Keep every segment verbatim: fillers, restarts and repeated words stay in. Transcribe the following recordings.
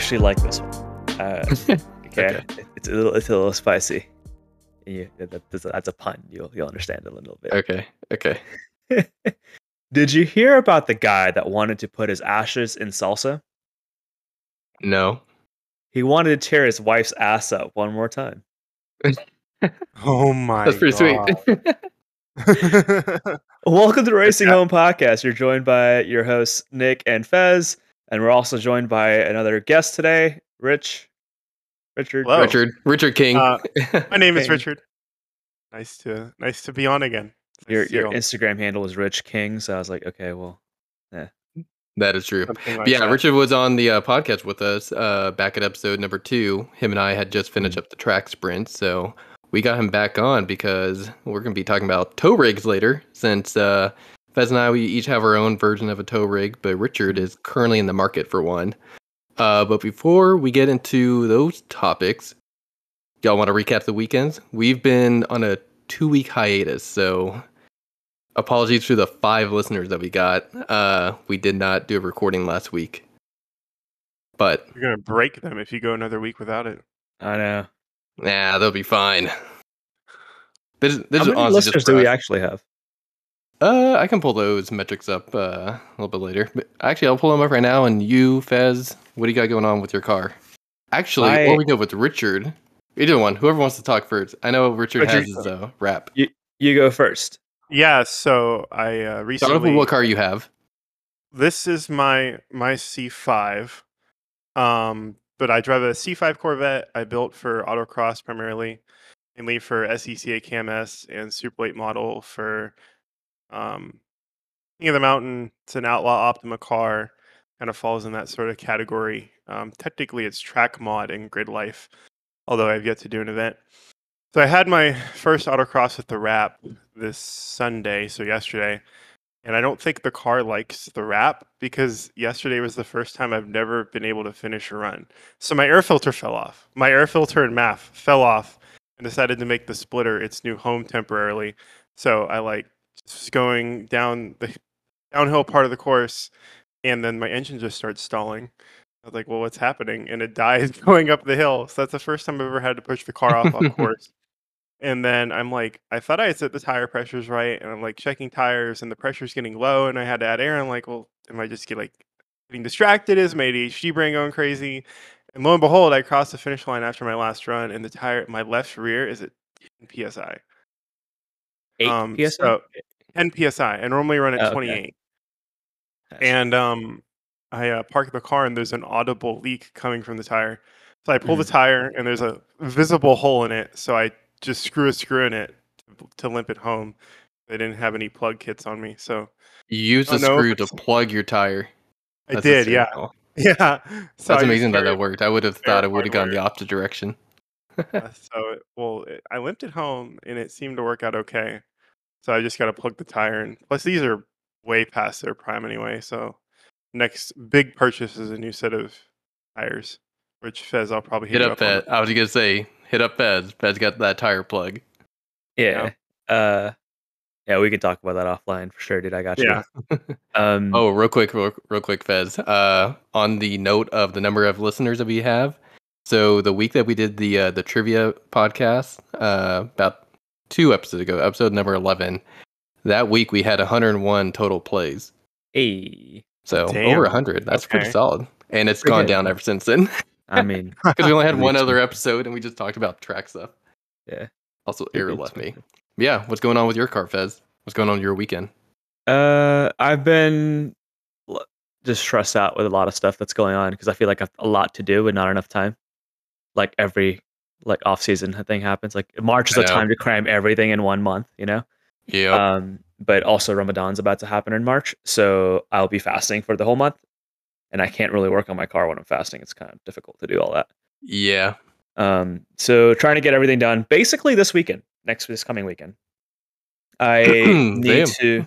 actually like this one. Uh, okay, Okay. It- it's a little, it's a little spicy. Yeah, that, that's, a, that's a pun. You'll you'll understand it a little bit. Okay. Okay. Did you hear about the guy that wanted to put his ashes in salsa? No. He wanted to tear his wife's ass up one more time. Oh my That's pretty god. sweet. Welcome to the Racing Home Podcast. You're joined by your hosts Nick and Fez, and we're also joined by another guest today, Rich. Richard. Hello. Richard. Richard King. Uh, My name is King. Richard. Nice to nice to be on again. Nice Your to see your you all. Instagram handle is Rich King, so I was like, okay, well, That is true. Something But like yeah, that. Richard was on the uh, podcast with us uh, back at episode number two. Him and I had just finished up the track sprint, so we got him back on because we're going to be talking about tow rigs later. Since uh, Fez and I, we each have our own version of a tow rig, but Richard is currently in the market for one. Uh, but before we get into those topics, y'all want to recap the weekends? We've been on a two-week hiatus, so apologies to the five listeners that we got. Uh, we did not do a recording last week, but You're gonna break them if you go another week without it. I know. nah, they'll be fine. This, this How is many honestly listeners just do for we us. actually have? Uh, I can pull those metrics up uh, a little bit later. But actually, I'll pull them up right now. And you, Fez, what do you got going on with your car? Actually, I- or we go with Richard. Either one, whoever wants to talk first. I know Richard, Richard, has his uh, rap. You you go first. Yeah, so I uh, Start off recently with what car you have. this is my my C five. Um, but I drive a C five Corvette I built for autocross primarily, mainly for S E C A Cam S and Super Late model for um King of the Mountain. It's an Outlaw Optima car, kind of falls in that sort of category. Um, technically, it's track mod and grid life, although I've yet to do an event. So I had my first autocross with the wrap this Sunday, so yesterday, and I don't think the car likes the wrap because yesterday was the first time I've never been able to finish a run. So my air filter fell off. My air filter and M A F fell off and decided to make the splitter its new home temporarily. So I like was going down the downhill part of the course, and then my engine just starts stalling. I was like, well, what's happening? And it dies going up the hill. So that's the first time I've ever had to push the car off off course. And then I'm like, I thought I had set the tire pressures right, and I'm like checking tires, and the pressure's getting low, and I had to add air. I'm like, well, am I just get like getting distracted? Is my A D H D brain going crazy? And lo and behold, I crossed the finish line after my last run, and the tire, my left rear is at ten P S I. Eight Um, P S I? So ten P S I. I normally run Oh, at okay. twenty-eight. Gotcha. And um, I uh, park the car, and there's an audible leak coming from the tire. So I pull the Mhm. tire, and there's a visible hole in it. So I just screw a screw in it to, to limp it home. They didn't have any plug kits on me, so You use Oh, the no, screw if to it's- plug your tire. I That's did. Yeah, hysterical. yeah. So That's I amazing just that that carried- worked. I would have thought it would have gone the hardware. opposite direction. uh, so it, well, it, I limped it home, and it seemed to work out okay. So I just got to plug the tire in. Plus, these are way past their prime anyway. So next big purchase is a new set of tires, which Fez I'll probably hit, Hit you up up on. Fez. I was gonna say hit up Fez. Fez got that tire plug. Yeah. Uh, yeah, we can talk about that offline for sure, dude. I got you. Yeah. Um, Oh, real quick, real, real quick, Fez. Uh, on the note of the number of listeners that we have, so the week that we did the uh, the trivia podcast, uh, about two episodes ago, episode number eleven, that week we had one hundred one total plays. hey, So Damn. over one hundred. That's pretty Okay. solid, and it's Pretty gone good. down ever since then I mean, because we only had Maybe one two. other episode and we just talked about track stuff. yeah. Also, Maybe Arrow two. left me. Yeah, what's going on with your car, Fez? What's going on with your weekend? Uh, I've been l- just stressed out with a lot of stuff that's going on because I feel like I've a lot to do and not enough time. Like every like off season thing happens. Like March is I a know. time to cram everything in one month, you know. Yeah. Um, but also Ramadan's about to happen in March, so I'll be fasting for the whole month, and I can't really work on my car when I'm fasting. It's kind of difficult to do all that. yeah. Um, so trying to get everything done basically this weekend, next this coming weekend. I Damn. need to.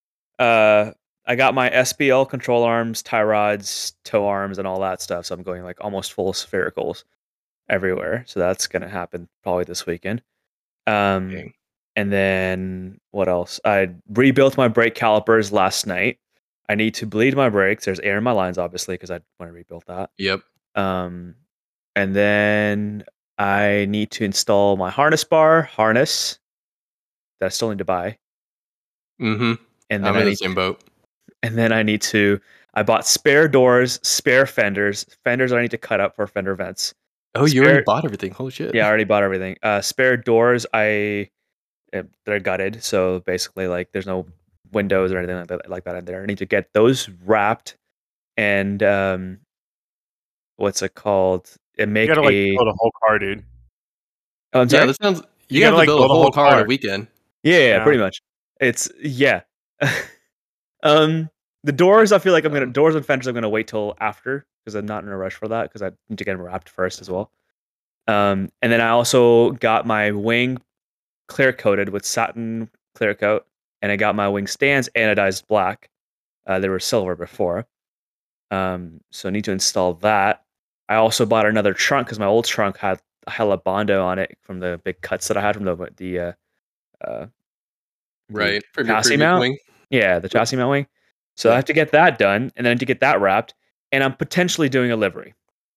Uh, I got my S B L control arms, tie rods, toe arms, and all that stuff. So I'm going like almost full sphericals everywhere. So that's gonna happen probably this weekend. Um, Dang. and then what else? I rebuilt my brake calipers last night. I need to bleed my brakes. There's air in my lines, obviously, because I want to rebuild that. Yep. Um, and then I need to install my harness bar harness that I still need to buy. Mm-hmm. And I'm then I in the need same boat. and then I need to I bought spare doors, spare fenders, fenders I need to cut up for fender vents. Oh, you already Spare bought everything. Holy shit. Yeah, I already bought everything. Uh, spare doors I eh, they're gutted, so basically like there's no windows or anything like that like that in there. I need to get those wrapped and um what's it called? And You make gotta like a build a whole car, dude. Oh, I'm Yeah, sorry? that sounds. You You have gotta to like build a build a whole whole car in a car. weekend. Yeah, yeah, Yeah. pretty much. It's yeah. um, the doors I feel like I'm gonna Um, doors and fenders I'm gonna wait till after because I'm not in a rush for that because I need to get them wrapped first as well. Um, and then I also got my wing clear coated with satin clear coat, and I got my wing stands anodized black. Uh, they were silver before. Um, so I need to install that. I also bought another trunk because my old trunk had hella Bondo on it from the big cuts that I had from the the uh, uh, the right from your chassis previous mount. wing. Yeah, the chassis mount wing. So I Yeah. have to get that done, and then to get that wrapped, and I'm potentially doing a livery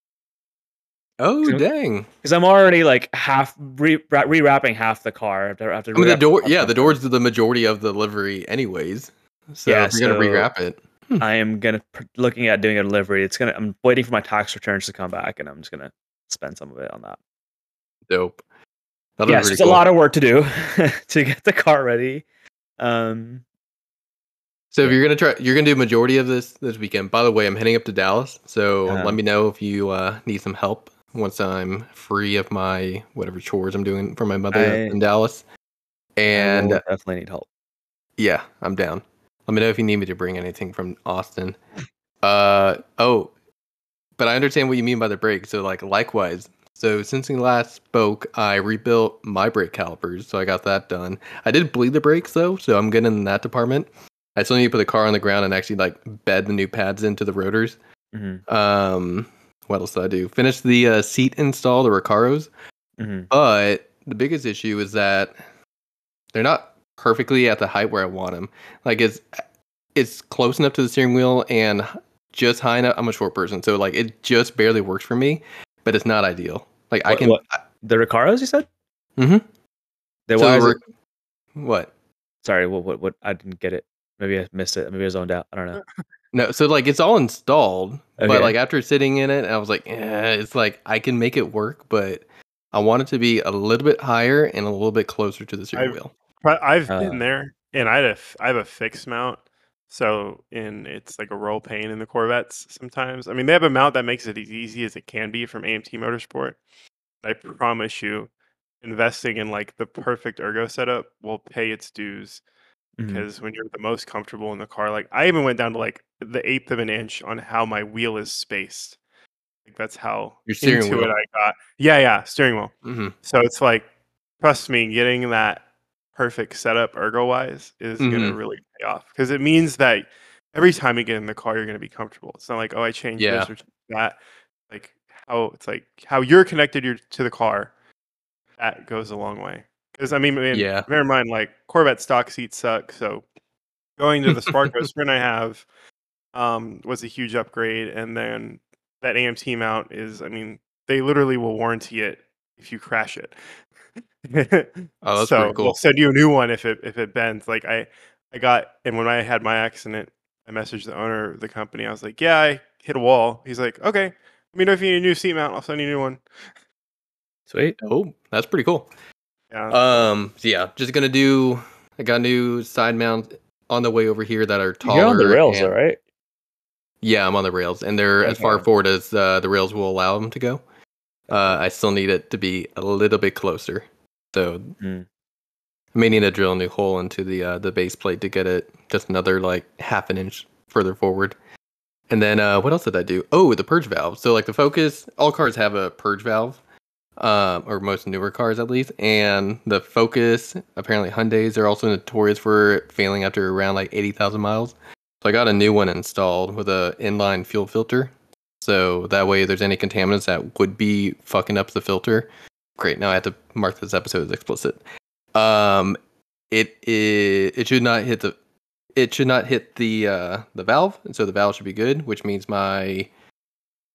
Oh So- dang! because I'm already like half re- ra- rewrapping half the car. After, after I mean, the rewrap door. front Yeah, the bumper. door's the majority of the livery, anyways. So Yeah, if you're gonna so- rewrap it, I am gonna pr- looking at doing a delivery. It's gonna. I'm waiting for my tax returns to come back, and I'm just gonna spend some of it on that. dope. That'll Yes, be pretty it's cool. a lot of work to do to get the car ready. Um, So if yeah. you're gonna try, you're gonna do majority of this this weekend. By the way, I'm heading up to Dallas, so Uh-huh. let me know if you uh, need some help once I'm free of my whatever chores I'm doing for my mother I- in Dallas. And I will definitely need help. yeah, I'm down. Let me know if you need me to bring anything from Austin. Uh oh, but I understand what you mean by the brake. So like likewise. So since we last spoke, I rebuilt my brake calipers, so I got that done. I did bleed the brakes though, so I'm good in that department. I still need to put the car on the ground and actually like bed the new pads into the rotors. Mm-hmm. Um, what else did I do? Finish the uh, seat install, the Recaros. Mm-hmm. But the biggest issue is that they're not perfectly at the height where I want them. Like it's it's close enough to the steering wheel and just high enough. I'm a short person, so like it just barely works for me, but it's not ideal. Like I What- can. what? The Recaros, you said? Mhm. They So why is the it- Rec- what? Sorry, what, what? What? I didn't get it. Maybe I missed it. Maybe I zoned out. I don't know. No, so like it's all installed, Okay. but like after sitting in it, I was like, eh, it's like I can make it work, but I want it to be a little bit higher and a little bit closer to the steering I've- wheel. But I've Uh. been there, and I had a f- I have a fixed mount, so in it's like a roll pain in the Corvettes sometimes. I mean, they have a mount that makes it as easy as it can be from A M T Motorsport. I promise you, investing in like the perfect ergo setup will pay its dues Mhm. because when you're the most comfortable in the car, like I even went down to like the eighth of an inch on how my wheel is spaced. Like that's how Your steering into wheel. it I got. Yeah, yeah, steering wheel. hmm So it's like, trust me, getting that perfect setup ergo wise is gonna Mhm. really pay off because it means that every time you get in the car, you're gonna be comfortable. It's not like, oh, I changed Yeah. this or changed that. Like how it's like how you're connected your, to the car, that goes a long way. Because I mean, I mean, Yeah. bear in mind, like Corvette stock seats suck. So going to the Sparko Sprint I have um, was a huge upgrade, and then that A M T mount is, I mean, they literally will warranty it if you crash it. Oh, that's so pretty cool. they'll send you a new one if it if it bends. Like I, I got, and when I had my accident, I messaged the owner of the company. I was like, "Yeah, I hit a wall." He's like, "Okay, let me know if you need a new seat mount. I'll send you a new one." Sweet. Oh, that's pretty cool. Yeah. so- Um, so yeah, just gonna do. I got new side mounts on the way over here that are taller. You're on the rails, and- though, right? Yeah, I'm on the rails, and they're as far Okay. forward as uh, the rails will allow them to go. Uh, I still need it to be a little bit closer, so Mm. I may need to drill a new hole into the uh, the base plate to get it just another like half an inch further forward. And then uh, what else did I do? Oh, the purge valve. So like the Focus, all cars have a purge valve, um, or most newer cars at least. And the Focus, apparently Hyundai's are also notorious for failing after around like eighty thousand miles. So I got a new one installed with a inline fuel filter. So that way, if there's any contaminants that would be fucking up the filter. Great. Now I have to mark this episode as explicit. Um, it it, it should not hit the it should not hit the uh, the valve, and so the valve should be good, which means my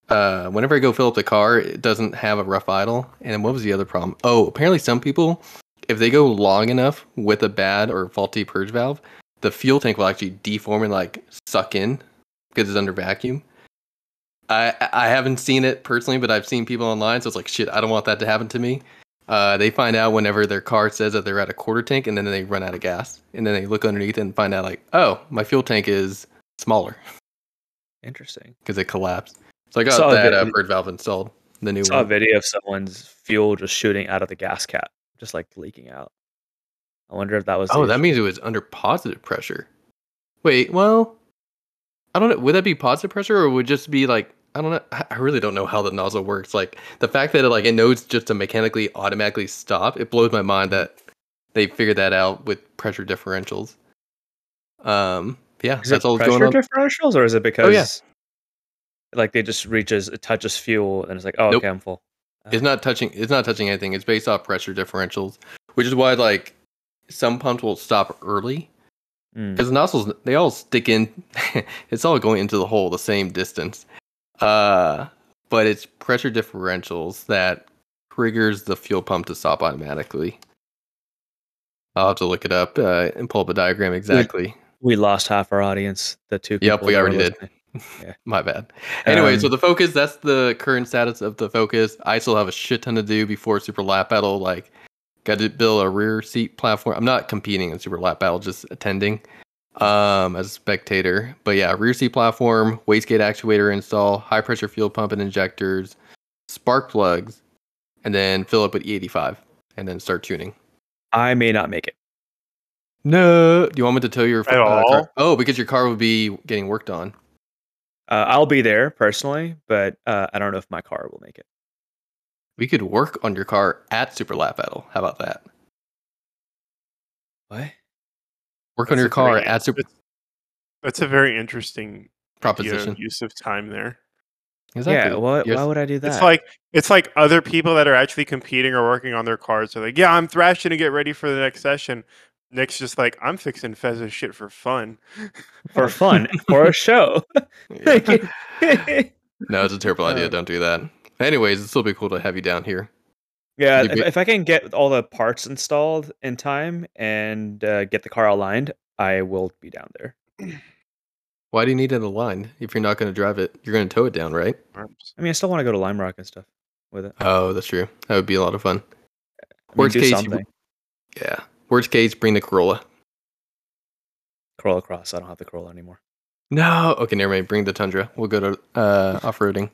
uh, whenever I go fill up the car, it doesn't have a rough idle. And what was the other problem? Oh, apparently some people, if they go long enough with a bad or faulty purge valve, the fuel tank will actually deform and like suck in because it's under vacuum. I I haven't seen it personally, but I've seen people online, so it's like, shit, I don't want that to happen to me. Uh, they find out whenever their car says that they're at a quarter tank, and then they run out of gas. And then they look underneath and find out like, oh, my fuel tank is smaller. Interesting. Because it collapsed. So I got Saw a that uh, vid- purge valve installed, the new saw a one. video of someone's fuel just shooting out of the gas cap, just like leaking out. I wonder if that was. the Oh, that issue. means it was under positive pressure. Wait, well, I don't know. Would that be positive pressure, or would it just be like, I don't know. I I really don't know how the nozzle works. Like the fact that it like it knows just to mechanically automatically stop, it blows my mind that they figured that out with pressure differentials. Um, yeah, Is that's it all that's pressure going on. differentials, or is it because yeah. like they just reaches, it touches fuel, and it's like, oh, Nope. okay, I'm full. It's not touching. It's not touching anything. It's based off pressure differentials, which is why like some pumps will stop early Mm. because the nozzles they all stick in. It's all going into the hole the same distance. Uh, but it's pressure differentials that triggers the fuel pump to stop automatically. I'll have to look it up uh, and pull up a diagram exactly. We lost half our audience. The two. Yep, people we that were already did. listening. Yeah. My bad. Anyway, Um, so the Focus, that's the current status of the Focus. I still have a shit ton to do before Super Lap Battle. Like, got to build a rear seat platform. I'm not competing in Super Lap Battle, just attending um, as a spectator. But yeah, rear seat platform, wastegate actuator install, high pressure fuel pump and injectors, spark plugs, and then fill up with E eighty-five, and then start tuning. I may not make it. No, do you want me to tow your At uh, all? car? Oh, because your car would be getting worked on. Uh, I'll be there personally, but uh, I don't know if my car will make it. We could work on your car at Super Lap Battle. How about that? What? Work on That's your a car very- at Super that's- That's a very interesting idea of Proposition. use of time there. Exactly. Yeah. Why, Yes. why would I do that? It's like it's like other people that are actually competing or working on their cars are like, yeah, I'm thrashing to get ready for the next session. Nick's just like, I'm fixing Fez's shit for fun. for fun, for a show. Yeah. No, it's a terrible idea. Uh, Don't do that. Anyways, it'd still be cool to have you down here. Yeah, You if, be- if I can get all the parts installed in time and uh, get the car aligned, I will be down there. Why do you need it aligned if you're not going to drive it? You're going to tow it down, right? I mean, I still want to go to Lime Rock and stuff with it. Oh, that's true. That would be a lot of fun. I mean, Worst do case, you- something. Yeah. Worst case, bring the Corolla. Corolla Cross. I don't have the Corolla anymore. No. Okay, never mind. Bring the Tundra. We'll go to uh, off-roading.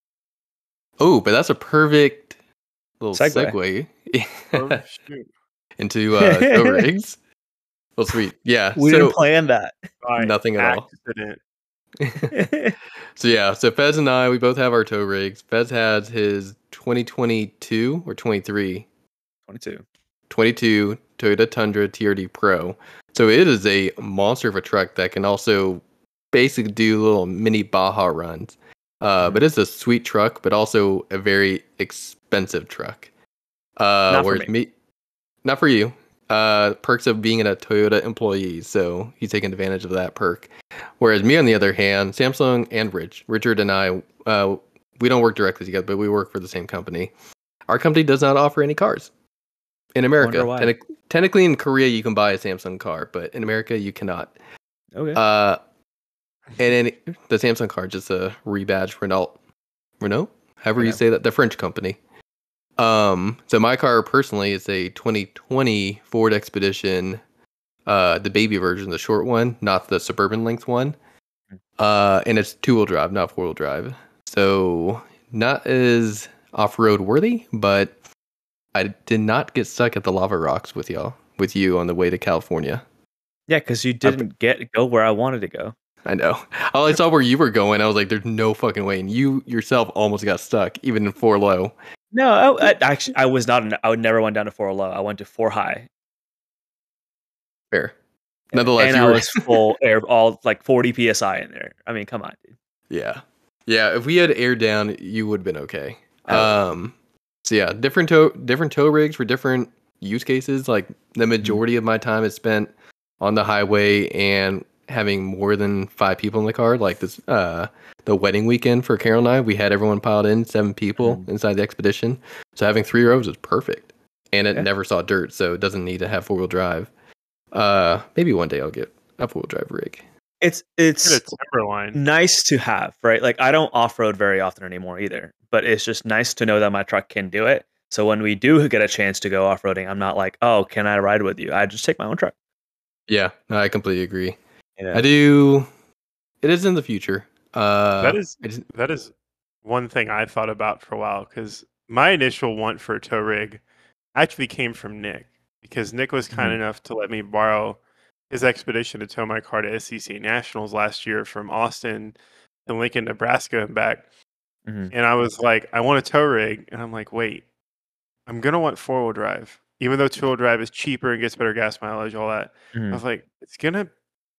Oh, but that's a perfect little Segue. segue, Oh, shoot. into uh, tow rigs. Well, sweet. Yeah. We so, didn't plan that. By Nothing at all. accident. So yeah, so Fez and I, we both have our tow rigs. Fez has his twenty twenty-two or twenty-three, twenty-two. twenty-two Toyota Tundra T R D Pro. So it is a monster of a truck that can also basically do little mini Baja runs. Uh, but it's a sweet truck, but also a very expensive truck. Uh, Not for whereas me. me, not for you. Uh, perks of being a Toyota employee, so he's taking advantage of that perk. Whereas me, on the other hand, Samsung and Rich, Richard and I, uh, we don't work directly together, but we work for the same company. Our company does not offer any cars in America. why. Technic- technically, in Korea, you can buy a Samsung car, but in America, you cannot. Okay. Uh, and then the Samsung car just a rebadge Renault, Renault, however you Yeah. say that, the French company. Um, so my car personally is a twenty twenty Ford Expedition, uh, the baby version, the short one, not the suburban length one. Uh, and it's two wheel drive, not four wheel drive. So not as off road worthy, but I did not get stuck at the lava rocks with y'all, with you on the way to California. yeah, because you didn't get go where I wanted to go. I know. All I saw where you were going, I was like, "There's no fucking way." And you yourself almost got stuck, even in four low. No, I, I actually I was not. I would never went down to four low. I went to four high. Fair. Nonetheless, and you I were- was full air, all like forty P S I in there. I mean, come on, dude. Yeah, yeah. If we had air down, you would have been okay. Oh. Um. So yeah, different tow different tow rigs for different use cases. Like the majority of my time is spent on the highway and having more than five people in the car. Like this, uh, the wedding weekend for Carol and I, we had everyone piled in, seven people Mhm. inside the Expedition. So having three rows was perfect, and it Yeah. never saw dirt, so it doesn't need to have four wheel drive. Uh, maybe one day I'll get a four wheel drive rig. It's Get a it's Timberline. nice to have, right? Like I don't off road very often anymore either, but it's just nice to know that my truck can do it. So when we do get a chance to go off roading, I'm not like, oh, can I ride with you? I just take my own truck. Yeah, no, I completely agree. You know? I do. It is in the future. Uh, That is I just, that is one thing I thought about for a while because my initial want for a tow rig actually came from Nick because Nick was kind Mhm. enough to let me borrow his Expedition to tow my car to S C C A Nationals last year from Austin to Lincoln, Nebraska and back. Mhm. And I was like, I want a tow rig. And I'm like, wait, I'm going to want four wheel drive. Even though two wheel drive is cheaper and gets better gas mileage, all that. I Mhm. was like, it's going to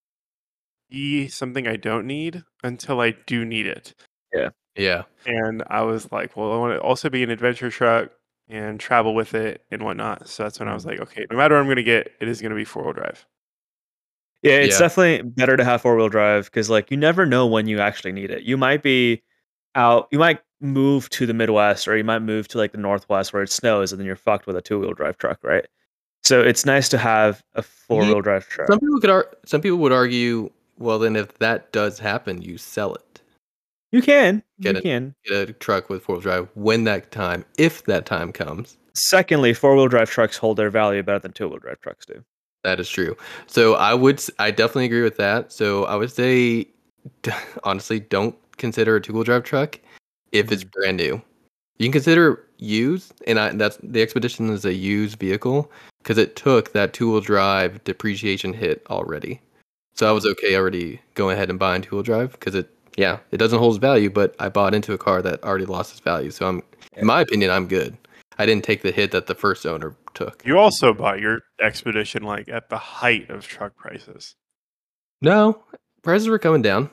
be something I don't need until I do need it. Yeah. yeah, And I was like, well, I want to also be an adventure truck and travel with it and whatnot. So that's when I was Mhm. like, okay, no matter what I'm going to get, it is going to be four wheel drive. Yeah, it's Yeah. definitely better to have four wheel drive because like you never know when you actually need it. You might be out, you might move to the Midwest or you might move to like the Northwest where it snows and then you're fucked with a two wheel drive truck, right? So it's nice to have a four Yeah, wheel drive truck. some people could ar- some people would argue, well, then if that does happen, you sell it. You can, Get you a can. get a truck with four wheel drive when that time, if that time comes. Secondly, four wheel drive trucks hold their value better than two wheel drive trucks do. That is true. So I would, s- I definitely agree with that. So I would say, d- honestly, don't consider a two wheel drive truck if it's Mhm. brand new. You can consider used, and I, that's the Expedition is a used vehicle because it took that two wheel drive depreciation hit already. So I was okay already going ahead and buying two wheel drive because it, yeah, it doesn't hold its value, but I bought into a car that already lost its value. So I'm, Yeah. in my opinion, I'm good. I didn't take the hit that the first owner took. You also bought your Expedition like at the height of truck prices. No, prices were coming down.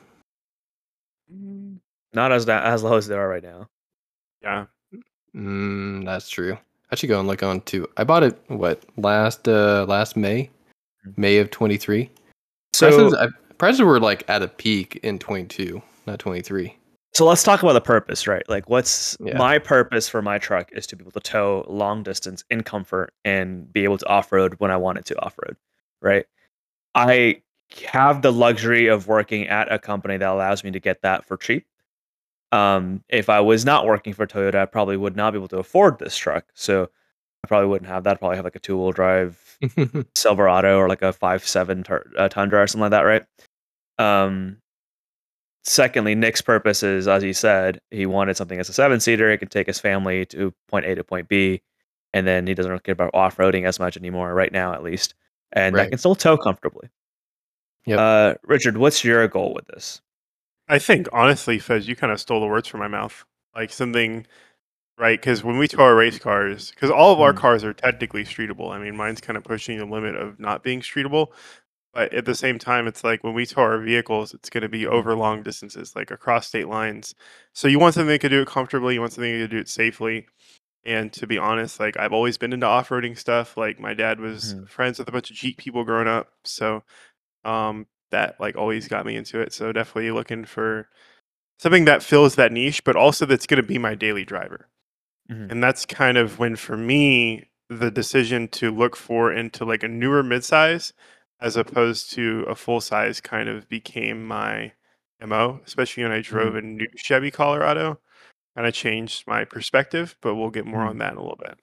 Not as da- as low as they are right now. Yeah. Mm, that's true. I should go and look on too. I bought it what last uh last May, Mhm. May of twenty three. So Prices I, prices were like at a peak in twenty two, not twenty three. so let's talk about the purpose, right? Like what's Yeah. my purpose for my truck is to be able to tow long distance in comfort and be able to off road when I want it to off road, right? I have the luxury of working at a company that allows me to get that for cheap. Um, if I was not working for Toyota, I probably would not be able to afford this truck. So I probably wouldn't have that. I'd probably have like a two wheel drive Silverado or like a five seven tur- uh, Tundra or something like that, right? Um, secondly, Nick's purpose is, as he said, he wanted something as a seven seater. It can take his family to point A to point B, and then he doesn't really care about off roading as much anymore, right now at least, and that Right. can still tow comfortably. Yep. Uh, Richard, what's your goal with this? I think honestly, Fez, you kind of stole the words from my mouth. Like something, right? Because when we tow our race cars, because all of our Mhm. cars are technically streetable. I mean, mine's kind of pushing the limit of not being streetable. But at the same time, it's like when we tow our vehicles, it's going to be over long distances, like across state lines. So you want something that could do it comfortably. You want something that could do it safely. And to be honest, like I've always been into off-roading stuff. Like my dad was Mhm. friends with a bunch of Jeep people growing up, so um, that like always got me into it. So definitely looking for something that fills that niche, but also that's going to be my daily driver. Mhm. And that's kind of when, for me, the decision to look for into like a newer midsize as opposed to a full size kind of became my M O, especially when I drove Mhm. a new Chevy Colorado. Kind of changed my perspective, but we'll get more Mhm. on that in a little bit.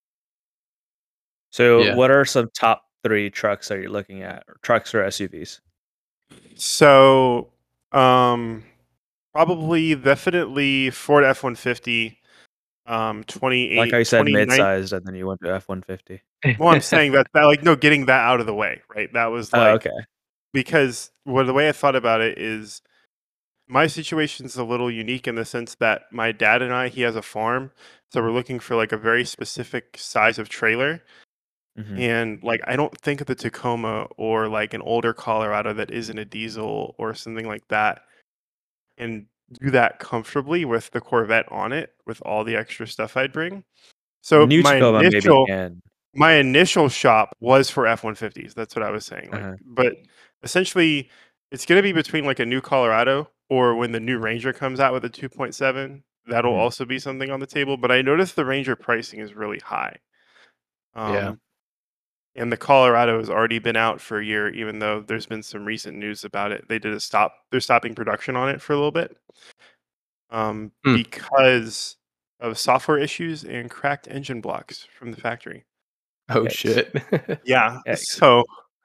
So, Yeah. what are some top three trucks that you're looking at, or trucks or S U Vs? So, um, probably definitely Ford F one fifty, um, Like I twenty-eight, said, twenty-nine. mid-sized, and then you went to F one fifty. Well, I'm saying that, that like no, getting that out of the way, right? That was Oh, like okay. because well, the way I thought about it is my situation's a little unique in the sense that my dad and I, he has a farm, so we're looking for like a very specific size of trailer. Mhm. And like I don't think of the Tacoma or like an older Colorado that isn't a diesel or something like that and do that comfortably with the Corvette on it with all the extra stuff I'd bring. The So new my Tacoma maybe initial can. my initial shop was for F one fifties. That's what I was saying. Like, Uh-huh. but essentially it's going to be between like a new Colorado or when the new Ranger comes out with a two point seven. That'll Mhm. also be something on the table. But I noticed the Ranger pricing is really high. Yeah. Um, and the Colorado has already been out for a year, even though there's been some recent news about it. They did a stop. They're stopping production on it for a little bit, um, Hmm. because of software issues and cracked engine blocks from the factory. Oh Yikes. shit. Yeah. Yikes. So,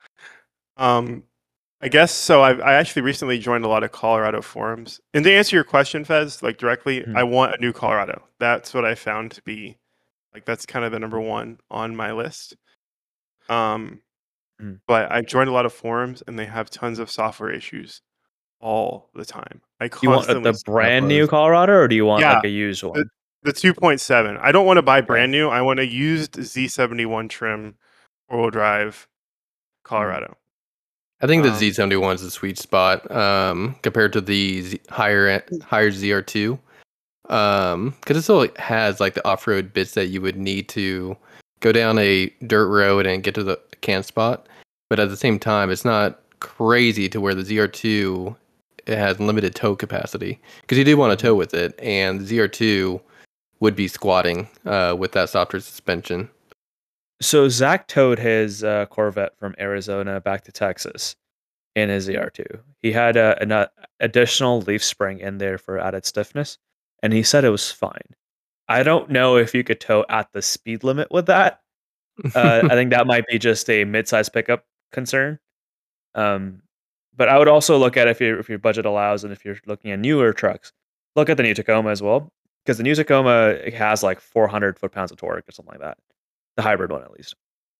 um, I guess so. I I actually recently joined a lot of Colorado forums. And to answer your question, Fez, like directly, Mhm. I want a new Colorado. That's what I found to be like that's kind of the number one on my list. Um, Mhm. but I joined a lot of forums and they have tons of software issues all the time. I You want uh, constantly the see brand new bugs. Colorado, or do you want Yeah, like a used the, one? the two point seven. I don't want to buy Okay. brand new. I want a used Z seventy-one trim four-wheel drive Mhm. Colorado. I think the Um, Z seventy-one is a sweet spot um, compared to the Z- higher higher Z R two, um, because it still like, has like the off road bits that you would need to go down a dirt road and get to the can spot. But at the same time, it's not crazy to where the Z R two it has limited tow capacity because you do want to Mhm. tow with it, and the Z R two would be squatting uh, with that softer suspension. So Zach towed his uh, Corvette from Arizona back to Texas in his Z R two. He had a, an uh, additional leaf spring in there for added stiffness, and he said it was fine. I don't know if you could tow at the speed limit with that. Uh, I think that might be just a mid-size pickup concern. Um, but I would also look at if your if your budget allows, and if you're looking at newer trucks, look at the new Tacoma as well, because the new Tacoma has like four hundred foot pounds of torque or something like that, the hybrid one at least.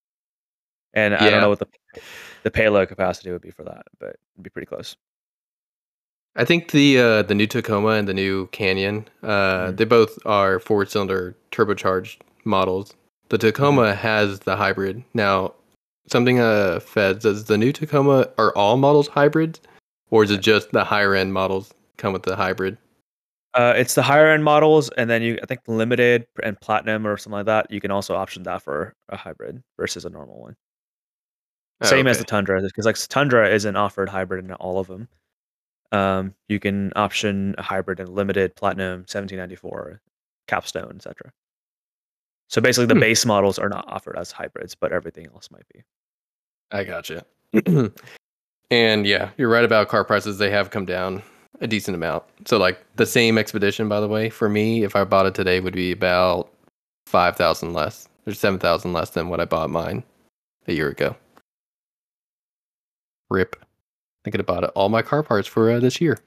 And I don't know Yeah, what the the payload capacity would be for that, but it'd be pretty close. I think the uh, the new Tacoma and the new Canyon, uh, Mhm. they both are four cylinder turbocharged models. The Mhm. Tacoma has the hybrid. Now, something uh Fed does the new Tacoma are all models hybrids, or is it just the higher end models come with the hybrid? Uh, it's the higher end models, and then you I think limited and platinum or something like that. You can also option that for a hybrid versus a normal one. Oh, Same as the okay. Tundra, because like Tundra isn't offered hybrid in all of them. Um, you can option a hybrid in limited, platinum, seventeen ninety-four, capstone, et cetera. So basically, the Hmm, base models are not offered as hybrids, but everything else might be. I gotcha. And yeah, you're right about car prices. They have come down a decent amount. So like the same Expedition, by the way, for me, if I bought it today, would be about five thousand less. There's seven thousand less than what I bought mine a year ago. Rip. I could have bought all my car parts for uh, this year.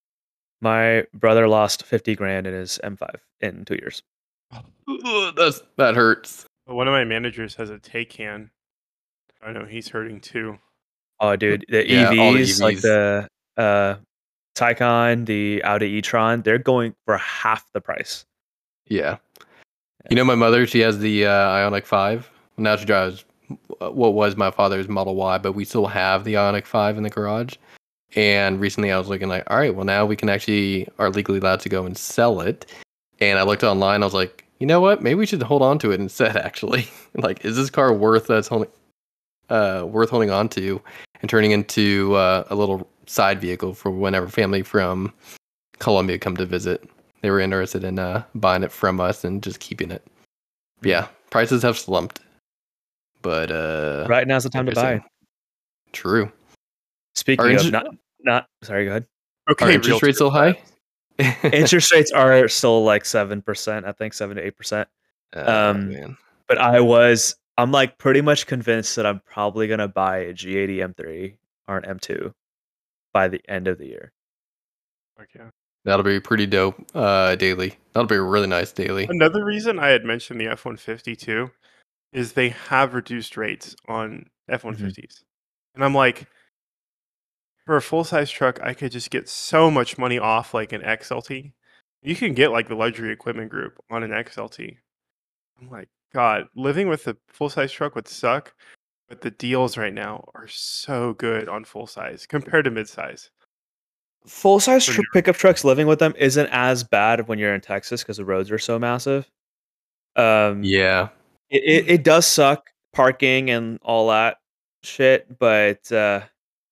My brother lost fifty grand in his M five in two years. Ugh, that's that hurts. one of my managers has a Taycan. I know he's hurting too. Oh, dude, the Yeah, all the E Vs, like E Vs. the uh, Taycan, the Audi e-tron, they're going for half the price. Yeah. You Yeah. know, my mother, she has the uh, Ionic five. Now she drives what was my father's Model Y, but we still have the Ionic five in the garage. And recently I was looking like, all right, well, now we can actually are legally allowed to go and sell it. And I looked online. I was like, you know what? Maybe we should hold on to it instead, actually. Like, is this car worth us holding, uh, worth holding on to and turning into uh, a little side vehicle for whenever family from Colombia come to visit? They were interested in uh, buying it from us and just keeping it. But yeah, prices have slumped, but uh, Right now's the time to buy. interesting. True. Are, Speaking of inter- not not sorry, go ahead. are Okay, interest rates realtor. still high? Interest rates are still like seven percent, I think seven to eight percent. Oh Um, man. but I was I'm like pretty much convinced that I'm probably gonna buy a G eighty M three or an M two by the end of the year. Okay. That'll be pretty dope. Uh, daily. That'll be a really nice daily. Another reason I had mentioned the F one fifty too is they have reduced rates on F one fifties. And I'm like, for a full size truck, I could just get so much money off like an X L T. You can get like the luxury equipment group on an X L T. I'm like, God, living with a full size truck would suck, but the deals right now are so good on full size compared to mid size. Full size For tr- new- pickup trucks living with them isn't as bad when you're in Texas because the roads are so massive. Um, Yeah. it, it, it does suck parking and all that shit, but uh,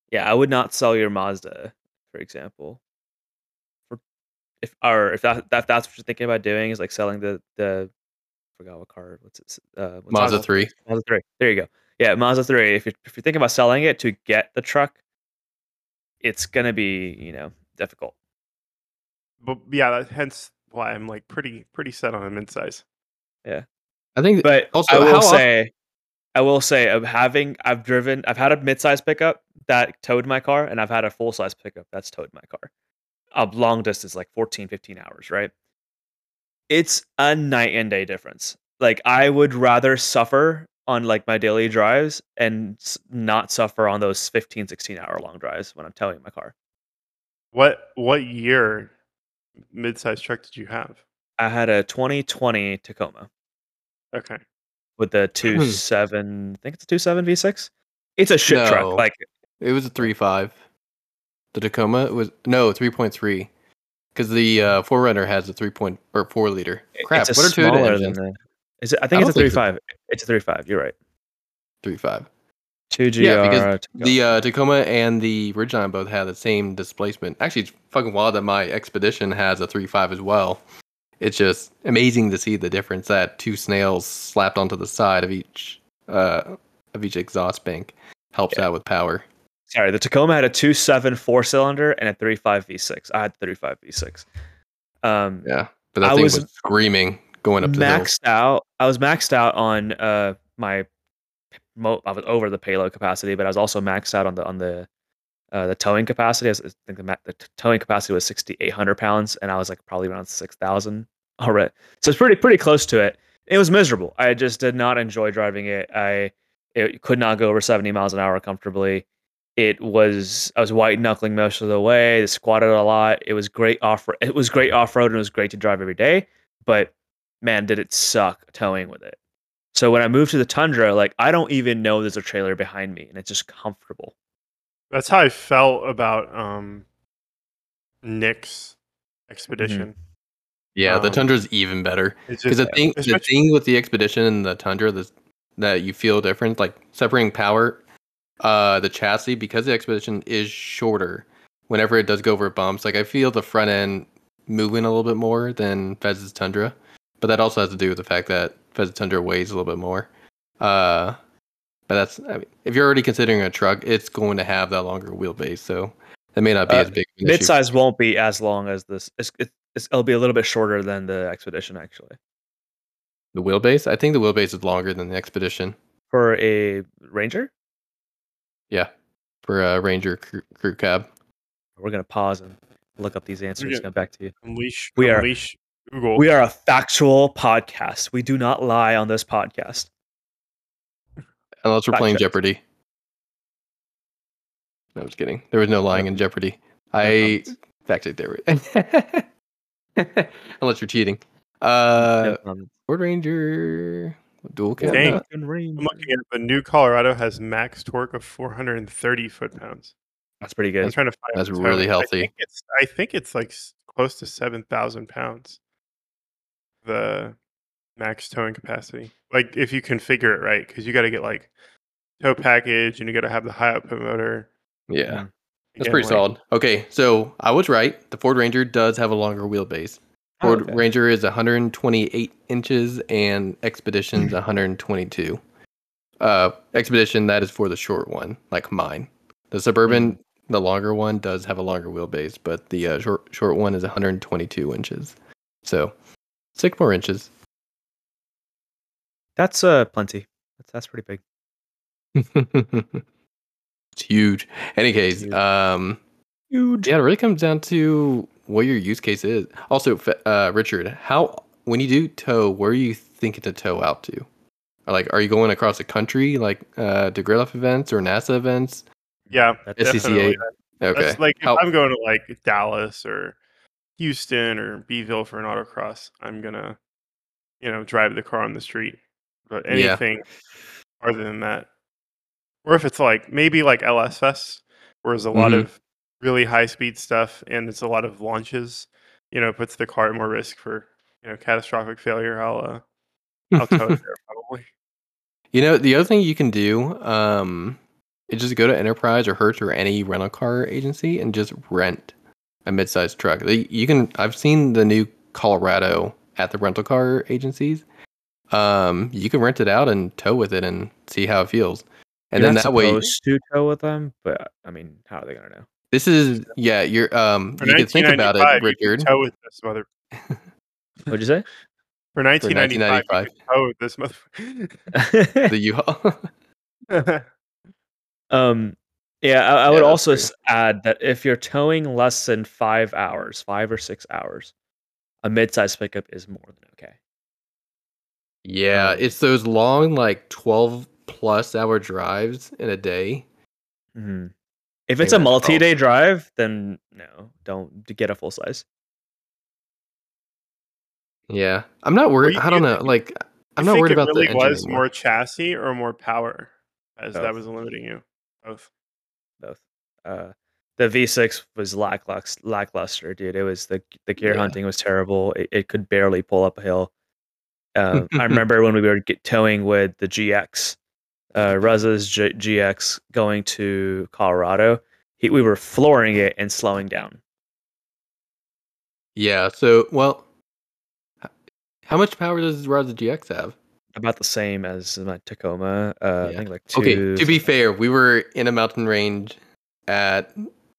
Yeah, I would not sell your Mazda, for example. For if or if that, that that's what you're thinking about doing is like selling the the I forgot what car. What's it? Uh, what's Mazda it called? three. Mazda three. There you go. Yeah, Mazda three. If you're if you're thinking about selling it to get the truck, it's gonna be you know difficult. But yeah, that, hence why I'm like pretty pretty set on a midsize. Yeah, I think but also I will how often say, I will say, of having I've driven, I've had a midsize pickup that towed my car, and I've had a full size pickup that's towed my car. A long distance, like fourteen, fifteen hours, right? It's a night and day difference. Like I would rather suffer on like my daily drives and s- not suffer on those fifteen, sixteen hour long drives when I'm towing my car. What what year midsize truck did you have? I had a twenty twenty Tacoma Okay. with the two seven, I think it's a two seven V six. It's a shit truck. no, Like it was a three five. The Tacoma was no three point three because the uh, four runner has a three point or four liter. it- Crap, it's a what are Toyota smaller than engines? the. Is it? I I think it's don't a three think so. five. It's a three five. You're right. Three five. Two G R. Yeah, because Tacoma. the uh, Tacoma and the Ridgeline both have the same displacement. Actually, it's fucking wild that my Expedition has a three five as well. It's just amazing to see the difference that two snails slapped onto the side of each uh, of each exhaust bank helps Yeah. out with power. Sorry, the Tacoma had a two seven four cylinder and a three five V six. I had the three five V six. Um, Yeah, but that I thing was was screaming going up the hill. maxed out. I was maxed out on uh my. Mo- I was over the payload capacity, but I was also maxed out on the on the uh, the towing capacity. I, was, I think the, ma- the t- towing capacity was sixty eight hundred pounds, and I was like probably around six thousand already. So it's pretty pretty close to it. It was miserable. I just did not enjoy driving it. I it could not go over seventy miles an hour comfortably. It was I was white knuckling most of the way. Squatted a lot. It was great off. It was great off road, and it was great to drive every day. But man, did it suck towing with it. So when I moved to the Tundra, like I don't even know there's a trailer behind me, and it's just comfortable. That's how I felt about um Nick's Mm-hmm. Expedition. Yeah, the Um, Tundra's even better. It's Because just the thing, the especially thing with the Expedition and the Tundra that's, that you feel different, like separating power, uh, the chassis, because the Expedition is shorter. Whenever it does go over bumps, like I feel the front end moving a little bit more than Fez's Tundra, but that also has to do with the fact that Fez's Tundra weighs a little bit more. Uh, but that's I mean, if you're already considering a truck, it's going to have that longer wheelbase, so that may not be Uh, as big of an issue. Midsize won't be as long as this. It's, it's, it's, it'll be a little bit shorter than the Expedition, actually. The wheelbase, I think the wheelbase is longer than the Expedition. For a Ranger, Yeah, for a Ranger crew, crew cab. we're gonna pause and look up these answers. Yeah. Come back to you. unleash We are- unleash Google. We are a factual podcast. We do not lie on this podcast. Unless we're Fact playing check. Jeopardy. No, I'm just kidding. There was no lying in Jeopardy. I comments. fact check there. Unless you're cheating. Uh, No comments. Ford Ranger dual cab. Dang. No. Fucking Ranger. I'm looking at the new Colorado has max torque of four hundred thirty foot pounds. That's pretty I'm good. trying to find That's the really towing. healthy. I think it's I think it's like s- close to seven thousand pounds. The max towing capacity, like if you configure it right, because you got to get like tow package and you got to have the high output motor. Yeah, Mhm. that's Again, pretty like, solid. Okay, so I was right. The Ford Ranger does have a longer wheelbase. Oh, Ford okay. Ranger is one hundred twenty-eight inches and Expedition's one hundred twenty-two. Uh, Expedition, that is for the short one, like mine. The Suburban, the longer one, does have a longer wheelbase, but the uh, short short one is one hundred twenty-two inches. So six more inches. That's uh plenty. That's that's pretty big. It's huge. Any case, Huge. um, Huge. yeah, it really comes down to what your use case is. Also, Fe- uh, Richard, how when you do tow, where are you thinking to tow out to? Or like, are you going across the country, like uh, to Grill Off events or NASA events? yeah, That's S C C A. definitely. Okay. That's like if How- I'm going to like Dallas or Houston or Beeville for an autocross, I'm gonna, you know, drive the car on the street. But Yeah. anything other than that, or if it's like maybe like L S Fest, where there's a lot Mhm. of really high speed stuff and it's a lot of launches, you know, puts the car at more risk for you know catastrophic failure. I'll uh, I'll tow it there probably. You know, the other thing you can do, um, just go to Enterprise or Hertz or any rental car agency and just rent a mid-sized truck. They, you can. I've seen the new Colorado at the rental car agencies. Um, you can rent it out and tow with it and see how it feels. And You're then not that way, supposed to tow with them, but I mean, how are they gonna know? this is yeah. You're um. For You can think about it, nineteen ninety-five, you can Richard. tow with this mother. What'd you say? For For nineteen nineteen ninety-five, you ninety-five, can tow with this mother. the U-Haul. um, yeah, I, I Yeah, would that's also true. s- add that if you're towing less than five hours, five or six hours, a mid-size pickup is more than okay. Yeah, Um, it's those long, like twelve plus hour drives in a day. mhm. If Maybe it's a not twelve. multi-day drive, then no, don't d- get a full size. Yeah, I'm not Well, worried. you, I you don't know. think Like, you I'm not think worried it about the really engine was anymore. more chassis or more power, as that Both, was limiting you? Both. both. Uh, the V six was lackluster, lackluster, dude. It was the the gear Yeah. hunting was terrible. It, it could barely pull up a hill. Uh, I remember when we were get towing with the G X, uh, Reza's G- GX going to Colorado. He, we were flooring it and slowing down. Yeah. So, well, h- how much power does Raza G X have? About the same as my Tacoma. Uh, I Yeah. think like Okay. two. To be something. fair, we were in a mountain range at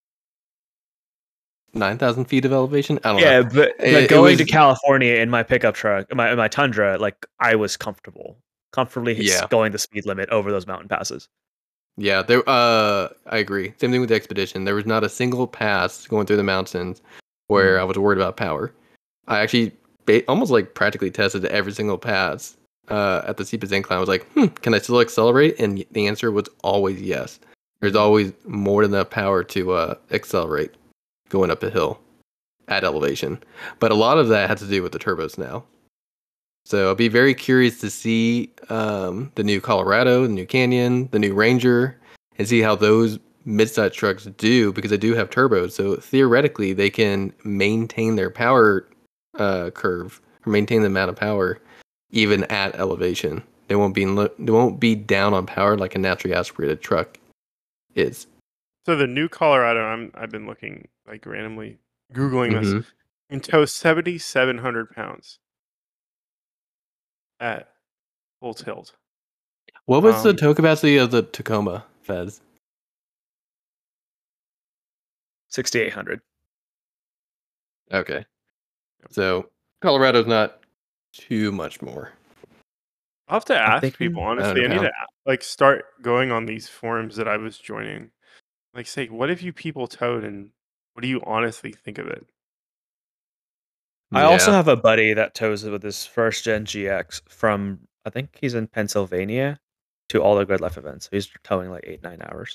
nine thousand feet of elevation. I don't Yeah, know. but but It, it going to was California in my pickup truck, my my Tundra, like I was comfortable, comfortably s- yeah, going the speed limit over those mountain passes. yeah. There. Uh, I agree. Same thing with the Expedition. There was not a single pass going through the mountains where Mm. I was worried about power. I actually ba- almost like practically tested every single pass uh, at the steepest incline. I was like, hmm, can I still accelerate? And the answer was always yes. There's Mhm. always more than enough power to uh, accelerate going up a hill at elevation. But a lot of that had to do with the turbos now. So I'll be very curious to see um, the new Colorado, the new Canyon, the new Ranger, and see how those mid-size trucks do because they do have turbos. So theoretically, they can maintain their power uh, curve or maintain the amount of power even at elevation. They won't be in lo- they won't be down on power like a naturally aspirated truck is. So the new Colorado, I'm I've been looking like randomly googling this. hmm Can tow seventy-seven hundred pounds at full tilt. What was the Um, tow capacity of the Tacoma, Fez? sixty-eight hundred. Okay, so Colorado's not too much more. I'll have to I'm ask thinking people nine hundred honestly. I need to pounds. a- like start going on these forums that I was joining. Like, say, what if you people towed, and what do you honestly think of it? I also Yeah. have a buddy that tows it with his first gen G X from I think he's in Pennsylvania to all the Grid Life events. He's towing like eight nine hours.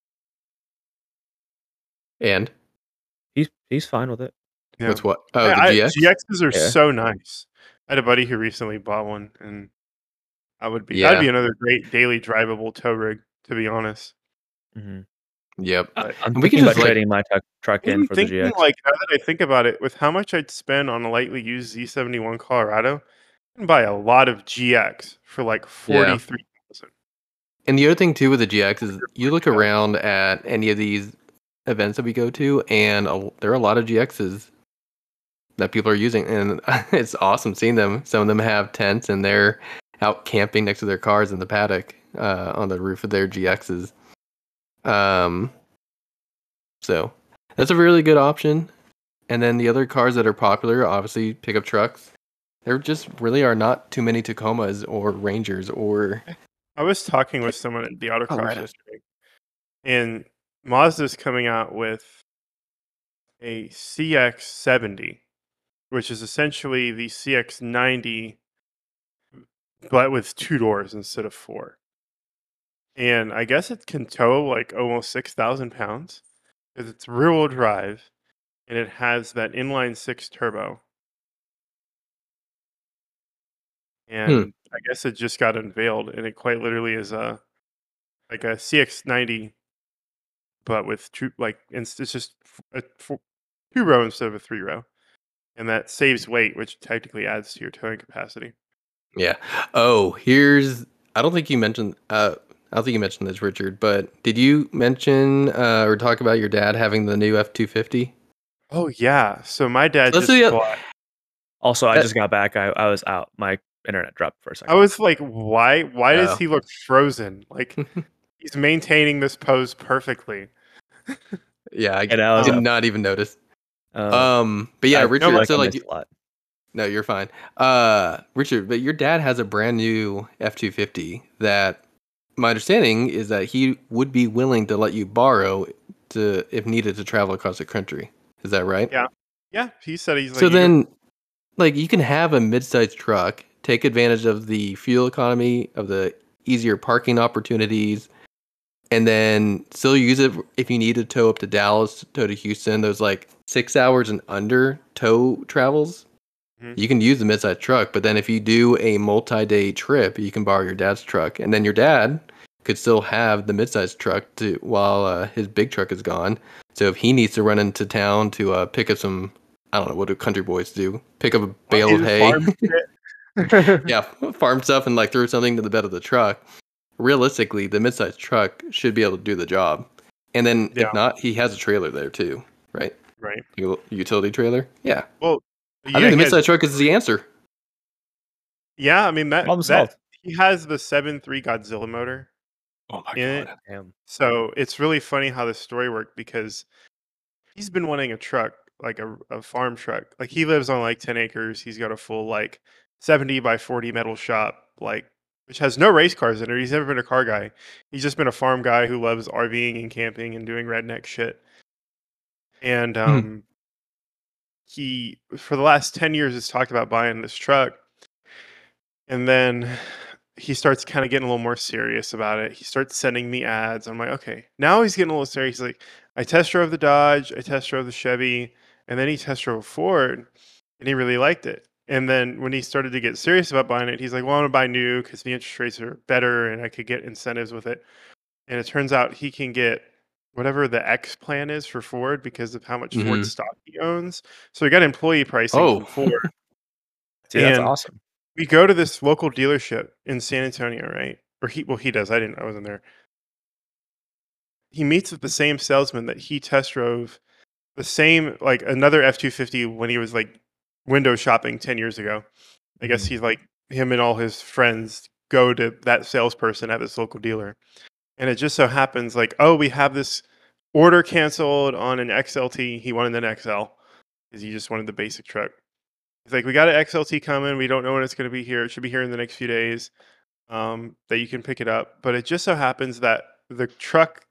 And He's he's fine with it. Yeah, with what? Oh, the I, I, G X? G Xs are Yeah. so nice. I had a buddy who recently bought one, and I would be that'd Yeah. be another great daily drivable tow rig. To be honest, hmm Yep. I, but I'm And we thinking can about just like trading my tuck, truck in I'm for the thinking, G X. like, now that I think about it, with how much I'd spend on a lightly used Z seventy-one Colorado, I can buy a lot of G X for like yeah. forty-three thousand. And the other thing too with the G X is you look around at any of these events that we go to, and a, there are a lot of G Xs that people are using, and it's awesome seeing them. Some of them have tents, and they're out camping next to their cars in the paddock uh, on the roof of their G Xs. Um, so that's a really good option. And then the other cars that are popular, obviously pickup trucks. There just really are not too many Tacomas or Rangers or I was talking with someone at the autocross Colorado. yesterday, and Mazda's coming out with a C X seventy, which is essentially the C X ninety, but with two doors instead of four. And I guess it can tow like almost six thousand pounds because it's rear wheel drive and it has that inline six turbo. Hmm. And I guess it just got unveiled, and it quite literally is a like a C X ninety, but with two like it's, it's just a four, two row instead of a three row, and that saves weight, which technically adds to your towing capacity. Yeah. Oh, here's. I don't think you mentioned. Uh, I don't think you mentioned this, Richard, but did you mention uh, or talk about your dad having the new F two fifty? Oh yeah. So my dad Let's do just the bought. Also, I Uh, just got back. I, I was out. My internet dropped for a I second. was like, why? Why does Oh. he look frozen? Like he's maintaining this pose perfectly. Yeah, I And I was did Um, not even notice. uh, Um, but yeah, I Richard. feel like So I like, missed a lot. no, you're fine. Uh, Richard, but your dad has a brand new F two fifty that my understanding is that he would be willing to let you borrow to if needed to travel across the country. Is that right? Yeah. Yeah. He said he's like. So you could- then, like, you can have a mid-sized truck, take advantage of the fuel economy, of the easier parking opportunities, and then still use it if you need to tow up to Dallas, tow to Houston. Those like six hours and under tow travels, Mhm. you can use the mid-sized truck. But then if you do a multi-day trip, you can borrow your dad's truck, and then your dad could still have the mid-sized truck to while uh, his big truck is gone. So if he needs to run into town to uh, pick up some, I don't know, what do country boys do? Pick up a bale of his hay, farm shit. yeah, farm stuff, and like throw something to the bed of the truck. Realistically, the mid-sized truck should be able to do the job. And then Yeah. if not, he has a trailer there too, right? Right. U- Utility trailer. Yeah, Well, I yeah, think the he has- mid-sized truck is the answer. yeah. I mean that. Problem that solved. he has the seven three Godzilla motor. Oh my In it. Damn. So it's really funny how the story worked because he's been wanting a truck, like a, a farm truck. Like he lives on like ten acres. He's got a full like seventy by forty metal shop, like which has no race cars in it. He's never been a car guy. He's just been a farm guy who loves RVing and camping and doing redneck shit. And um he for the last ten years has talked about buying this truck. And then he starts kind of getting a little more serious about it. He starts sending me ads. I'm like, okay. Now he's getting a little serious. He's like, I test drove the Dodge, I test drove the Chevy, and then he test drove a Ford, and he really liked it. And then when he started to get serious about buying it, he's like, well, I'm gonna buy new because the interest rates are better and I could get incentives with it. And it turns out he can get whatever the X plan is for Ford because of how much Ford Mhm. stock he owns. So he got employee pricing Oh. from Ford. Dude, that's And- awesome. We go to this local dealership in San Antonio, right? Or he, well, he does. I didn't. I wasn't there. He meets with the same salesman that he test drove, the same like another F two fifty when he was like window shopping ten years ago. I guess Mhm. he's like him and all his friends go to that salesperson at this local dealer, and it just so happens like, oh, we have this order canceled on an X L T. He wanted an X L because he just wanted the basic truck. He's like, we got an X L T coming. We don't know when it's going to be here. It should be here in the next few days. Um, that you can pick it up. But it just so happens that the truck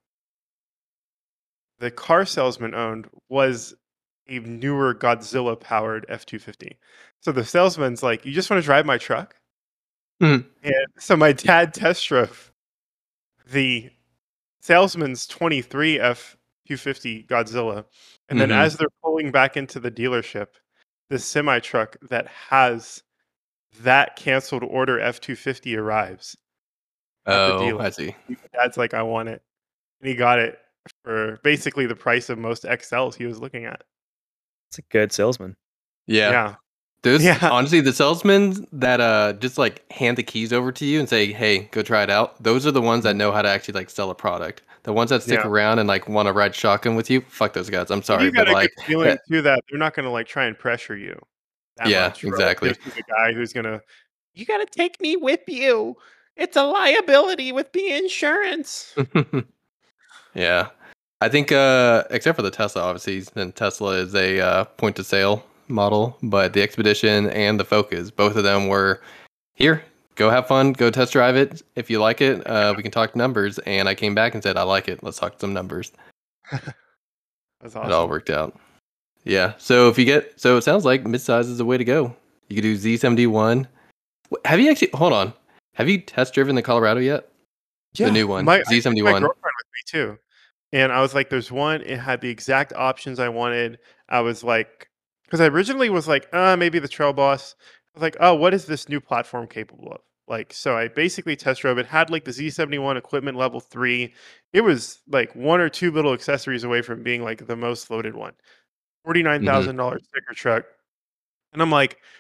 the car salesman owned was a newer Godzilla powered F two fifty. So the salesman's like, you just want to drive my truck? Mhm. And so my dad test drove the salesman's twenty-three F two fifty Godzilla. And then Mhm. as they're pulling back into the dealership, this semi truck that has that canceled order F two fifty arrives. at the Oh, dealer. I see. Dad's like, I want it. And he got it for basically the price of most X Ls he was looking at. It's a good salesman. Yeah. Yeah. Those Yeah. honestly, the salesmen that uh just like hand the keys over to you and say, "Hey, go try it out." Those are the ones that know how to actually like sell a product. The ones that stick Yeah. around and like want to ride shotgun with you, fuck those guys. I'm And sorry, you got but a like, good feeling that- too that they're not going to like try and pressure you that Yeah, much. exactly. relative to the guy who's going to, you got to take me with you. It's a liability with the insurance. yeah, I think uh except for the Tesla, obviously, then Tesla is a uh, point to sale model, but the Expedition and the Focus, both of them were here. Go have fun. Go test drive it. If you like it, uh, we can talk numbers. And I came back and said, I like it. Let's talk some numbers. That's It all awesome. worked out. Yeah. So if you get, so it sounds like midsize is the way to go. You could do Z seventy-one. Wh- Have you actually, hold on. Have you test driven the Colorado yet? The new one, My, I took Z seventy-one. My girlfriend with me too. And I was like, there's one, it had the exact options I wanted. I was like, because I originally was like, uh, maybe the Trail Boss. I was like, oh, what is this new platform capable of? Like, so I basically test drove it, had like the Z seventy-one equipment level three. It was like one or two little accessories away from being like the most loaded one. forty-nine thousand dollars sticker truck. And I'm like,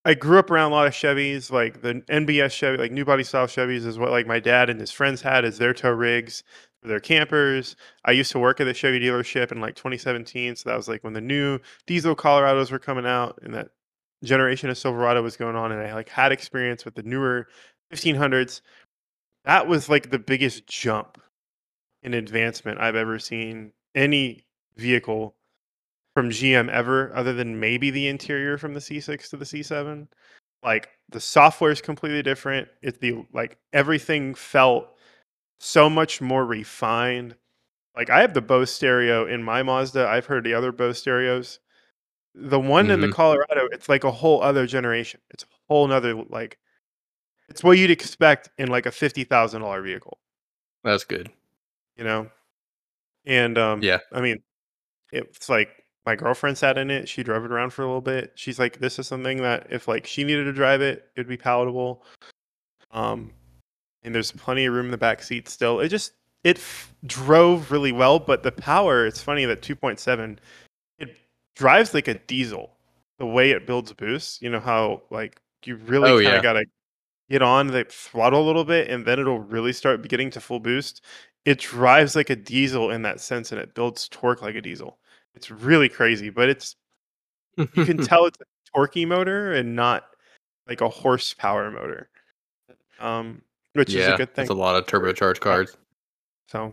I grew up around a lot of Chevys, like the N B S Chevy, like new body style Chevys is what like my dad and his friends had as their tow rigs for their campers. I used to work at the Chevy dealership in like twenty seventeen, so that was like when the new diesel Colorados were coming out and that generation of Silverado was going on, and I like had experience with the newer fifteen hundreds. That was like the biggest jump in advancement I've ever seen any vehicle from G M ever, other than maybe the interior from the C six to the C seven. Like the software is completely different. It's the like everything felt so much more refined. Like I have the Bose stereo in my Mazda. I've heard the other Bose stereos. The one in the hmm Colorado, it's like a whole other generation. It's a whole nother like it's what you'd expect in like a fifty thousand dollar vehicle, That's good. you know? And um Yeah. I mean, it's like my girlfriend sat in it. She drove it around for a little bit. She's like, this is something that if like she needed to drive it, it'd be palatable. Um, and there's plenty of room in the back seat still. It just it f- drove really well, but the power. It's funny that two point seven it drives like a diesel. The way it builds boosts, you know how like you really Oh kind of yeah. gotta get on the throttle a little bit, and then it'll really start getting to full boost. It drives like a diesel in that sense, and it builds torque like a diesel. It's really crazy, but it's you can tell it's a torquey motor and not like a horsepower motor, um, which is a Yeah. good That's thing. a lot of For- turbocharged yeah. cars. So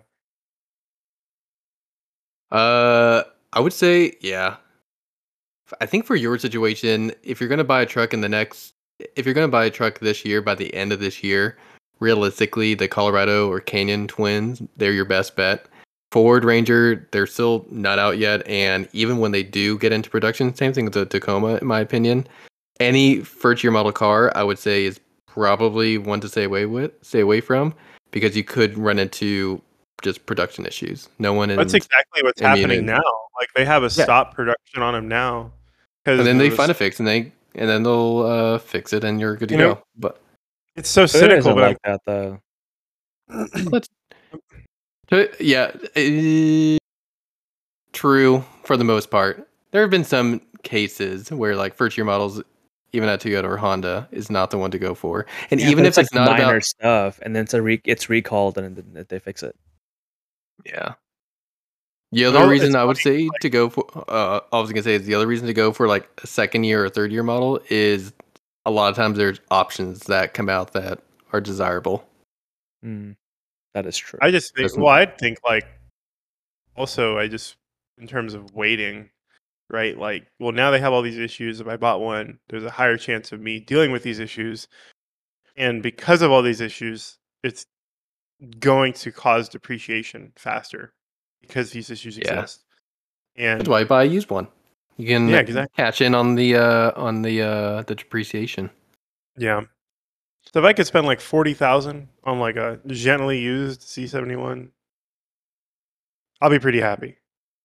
Uh, I would say yeah. I think for your situation, if you're gonna buy a truck in the next, if you're gonna buy a truck this year by the end of this year, realistically, the Colorado or Canyon Twins, they're your best bet. Ford Ranger, they're still not out yet, and even when they do get into production, same thing with the Tacoma, in my opinion. Any first year model car, I would say, is probably one to stay away with, stay away from, because you could run into just production issues. No one that's in, exactly what's I mean, happening in, now. Like they have a yeah, stop production on them now and because then they the find a fix, and they and then they'll uh, fix it, and you're good to you know go. But it's so Toyota cynical, isn't but I'm like that though. let's, yeah, eh, true for the most part. There have been some cases where like first year models, even at Toyota or Honda, is not the one to go for, and Yeah, even but if it's like it's not minor about, stuff, and then it's a re- it's recalled, and then they fix it. yeah. The and other all it's reason I would funny. say to go for, uh, I was gonna say is the other reason to go for like a second year or third year model is a lot of times there's options that come out that are desirable. Mm, that is true. I just think, Doesn't, well, I think like also I just in terms of waiting, right? Like, well, now they have all these issues. If I bought one, there's a higher chance of me dealing with these issues, and because of all these issues, it's going to cause depreciation faster because these issues yeah. exist. That's And why you buy a used one. You yeah, can exactly. catch in on the uh, on the uh, the depreciation. Yeah. So if I could spend like forty thousand on like a gently used C seventy one, I'll be pretty happy.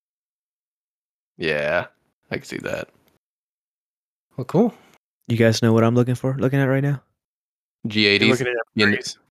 Yeah, I can see that. Well, cool. You guys know what I'm looking for? Looking at right now? G You're eighties. looking at You M kn- threes.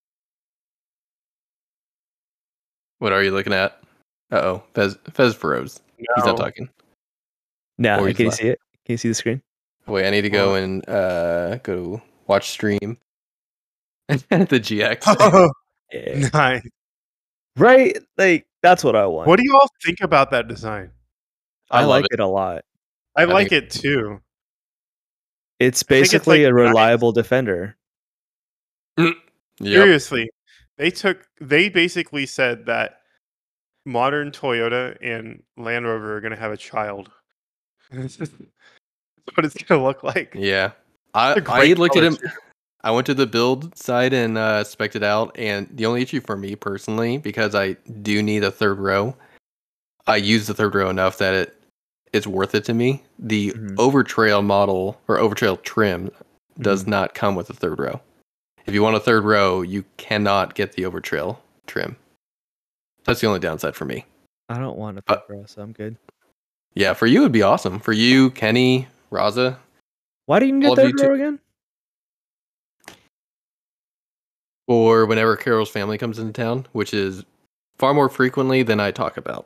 what are you looking at? Uh oh, Fez Fez froze. He's not No. talking. Nah, Or can he's you left. see it? Can you see the screen? Wait, I need to go and uh, go to watch stream. The G X. Yeah. Nice. Right? Like that's what I want. What do you all think about that design? I I love like it. it a lot. I, I like think it too. It's I think it's basically like a nice. reliable defender. Yep. Seriously, they took they basically said that modern Toyota and Land Rover are going to have a child. This is what it's going to look like. Yeah. I It's a I great looked at color him. too. I went to the build side and uh, spec'd it out, and the only issue for me personally, because I do need a third row, I use the third row enough that it it's worth it to me. The Mhm. Overtrail model or Overtrail trim does Mhm. not come with a third row. If you want a third row, you cannot get the Overtrail trim. That's the only downside for me. I don't want a Uh, third row, so I'm good. Yeah, for you it'd be awesome. For you, Kenny, Raza, Why do you need all a of you third two, row again? or whenever Carol's family comes into town, which is far more frequently than I talk about.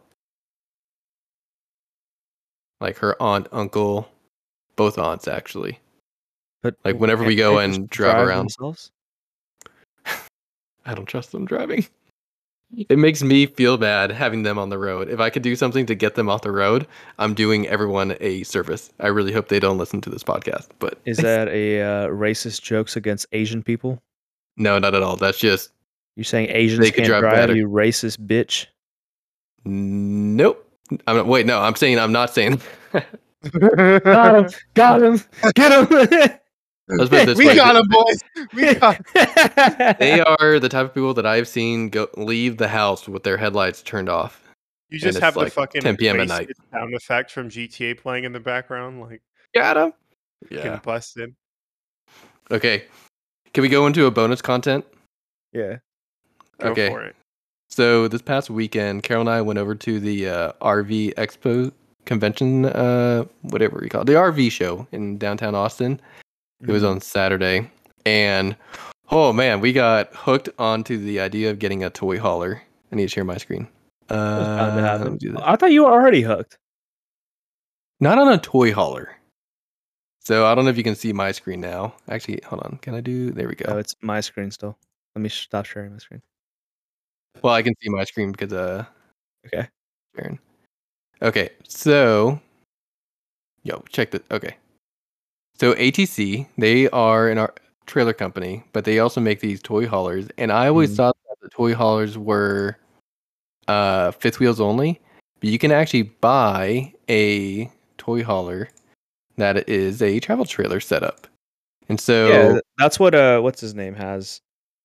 Like her aunt, uncle, both aunts actually. But Like whenever we can't go they just and drive around. themselves? I don't trust them driving. It makes me feel bad having them on the road. If I could do something to get them off the road, I'm doing everyone a service. I really hope they don't listen to this podcast. But Is that a uh, racist jokes against Asian people? no, not at all. That's just You saying Asians They could can't drive drive? better. You racist bitch. nope. I'm not, wait, no, I'm saying I'm not saying. Got him! Got him! Get him! Let's put it this we way. got him, boys. We got. They are the type of people that I've seen go leave the house with their headlights turned off. You And just it's have the like fucking ten p.m. at wasted night. sound effect from G T A playing in the background, like Got him. getting Yeah. busted. Okay. Can we go into a bonus content? Yeah. Go Okay. for it. So this past weekend, Carol and I went over to the uh, R V Expo convention, uh, whatever you call it, the R V show in downtown Austin. It was on Saturday, and oh man, we got hooked onto the idea of getting a toy hauler. I need to share my screen. That was bound to Uh, happen. let me do this. I thought you were already hooked. Not on a toy hauler. So I don't know if you can see my screen now. Actually, hold on. Can I do? There we go. Oh, it's my screen still. Let me stop sharing my screen. Well, I can see my screen because uh, Okay. Sharon. Okay, so yo, check this. Okay, so A T C, they are an ar- trailer company, but they also make these toy haulers. And I always Mhm. thought that the toy haulers were uh, fifth wheels only, but you can actually buy a toy hauler that is a travel trailer setup. And so, Yeah, th- that's what uh, what's his name has.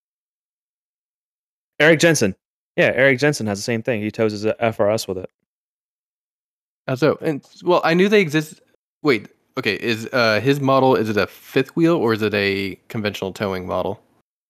Eric Jensen. Yeah, Eric Jensen has the same thing. He tows his uh, F R S with it. uh, so and well, I knew they exist. Wait, okay, is uh his model, is it a fifth wheel or is it a conventional towing model?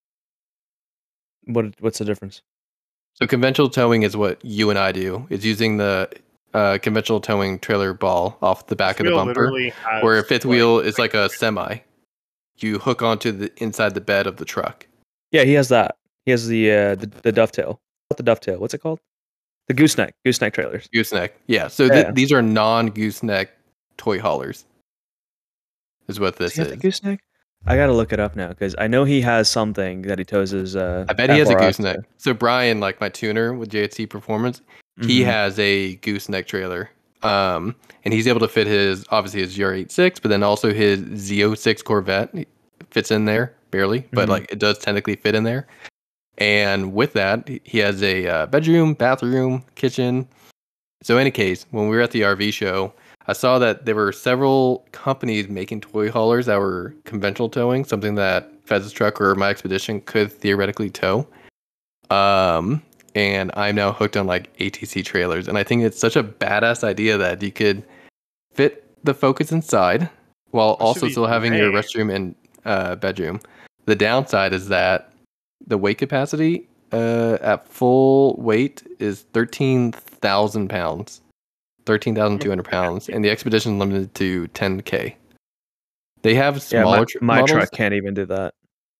What what's the difference? So conventional towing is what you and I do. Is using the uh, conventional towing trailer ball off the back This of the wheel bumper, literally has, where a fifth like- wheel is like a semi. You hook onto the inside the bed of the truck. Yeah, he has that. He has the uh, the, the dovetail. Not the dovetail. What's it called? The gooseneck. Gooseneck trailers. Gooseneck. Yeah. So th- Yeah. these are non-gooseneck toy haulers. Is what Does this he have the is. gooseneck? I gotta look it up now because I know he has something that he tows his. Uh, I bet he has a F R S gooseneck. to. So Brian, like my tuner with J H C Performance, he Mhm. has a gooseneck trailer. Um, and he's able to fit his, obviously his G R eighty-six, but then also his Z oh six Corvette fits in there barely, but Mhm. like it does technically fit in there. And with that, he has a uh, bedroom, bathroom, kitchen. So in any case, when we were at the R V show, I saw that there were several companies making toy haulers that were conventional towing, something that Fez's truck or my expedition could theoretically tow. Um, and I'm now hooked on like A T C trailers, and I think it's such a badass idea that you could fit the Focus inside while should also be still having your great. restroom and uh, bedroom. The downside is that the weight capacity uh, at full weight is thirteen thousand pounds, thirteen thousand two hundred pounds, and the expedition is limited to ten K. They have Yeah, smaller my, tr- my models. truck can't even do that.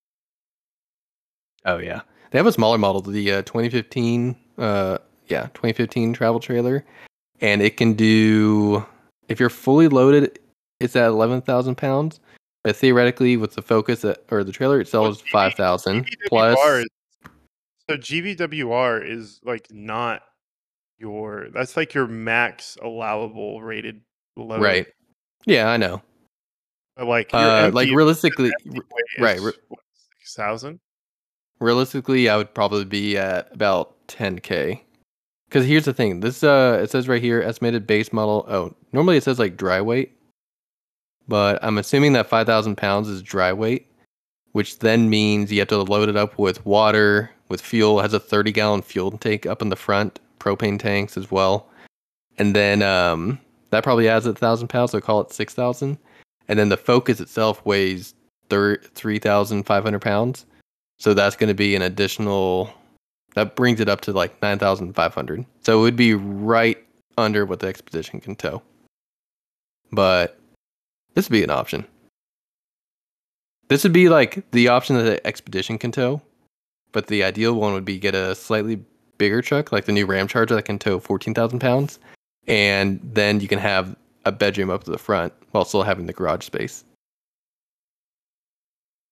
Oh yeah, they have a smaller model, the uh, twenty fifteen, uh, yeah, twenty fifteen travel trailer, and it can do, if you're fully loaded, it's at eleven thousand pounds. But theoretically, with the Focus uh, or the trailer itself is five thousand G V W R plus. is- So G V W R is like not your. That's like your max allowable rated load. Right. Yeah, I know. But like your Uh, empty, like realistically, empty r- weight right, is, re- what, six thousand. realistically, I would probably be at about ten K. Because here's the thing, this uh, it says right here, estimated base model. Oh, normally it says like dry weight, but I'm assuming that five thousand pounds is dry weight, which then means you have to load it up with water, with fuel. It has a thirty gallon fuel tank up in the front, propane tanks as well, and then um, that probably adds a thousand pounds. So call it six thousand, and then the Focus itself weighs three thousand five hundred pounds. So that's going to be an additional. That brings it up to like nine thousand five hundred. So it would be right under what the Expedition can tow. But this would be an option. This would be like the option that the Expedition can tow. But the ideal one would be get a slightly bigger truck, like the new Ram Charger that can tow fourteen thousand pounds. And then you can have a bedroom up to the front while still having the garage space.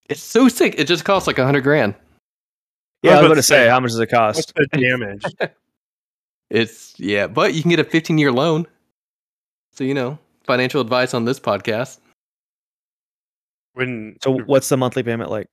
It's so sick. It just costs like a hundred grand. Yeah, I was about about to to say, say, how much does it What's cost? the damage? It's yeah, but you can get a fifteen year loan. So you know, financial advice on this podcast. When So what's the monthly payment like?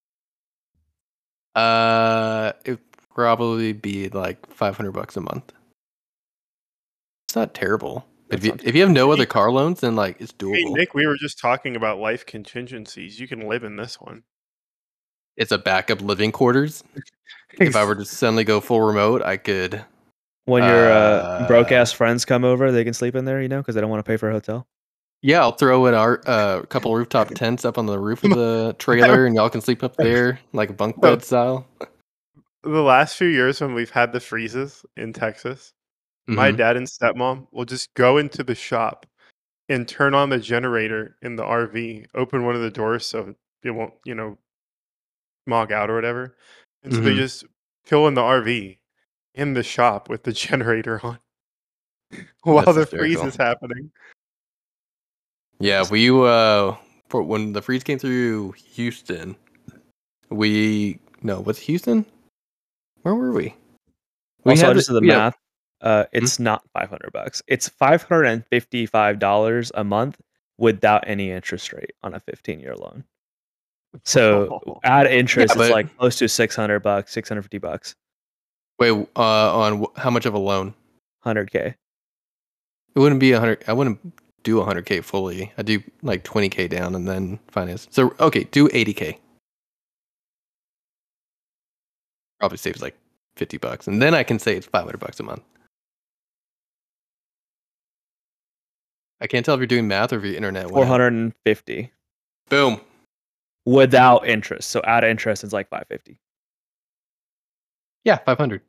Uh, it'd probably be like five hundred bucks a month. It's not terrible. That If you sounds if you have no other car loans, then like it's Hey, doable. Nick, we were just talking about life contingencies. You can live in this one. It's a backup living quarters. If I were to suddenly go full remote, I could. When your uh, Uh, broke ass friends come over, they can sleep in there, you know, because they don't want to pay for a hotel. Yeah, I'll throw in our uh, couple rooftop tents up on the roof of the trailer, and y'all can sleep up there like bunk bed style. The last few years when we've had the freezes in Texas, my Mhm. dad and stepmom will just go into the shop and turn on the generator in the R V, open one of the doors so it won't, you know, smog out or whatever. And so they Mhm. just chill in the R V in the shop with the generator on while That's the hysterical. freeze is happening. Yeah, we uh for when the freeze came through Houston, we no, what's Houston? Where were we? We Also, I had just did the yeah, math. Uh, it's not five hundred bucks. It's five hundred and fifty-five dollars a month without any interest rate on a fifteen year loan. So add interest, Yeah, it's but like close to six hundred bucks, six hundred fifty bucks, wait, uh, on wh- how much of a loan? one hundred k. It wouldn't be a hundred. I wouldn't do a hundred k fully. I do like twenty k down and then finance. So okay, do eighty k. Probably saves like fifty bucks, and then I can say it's five hundred bucks a month. I can't tell if you're doing math or if your internet went four out. hundred fifty Boom. without interest. So add interest, it's like five fifty. Yeah, five hundred.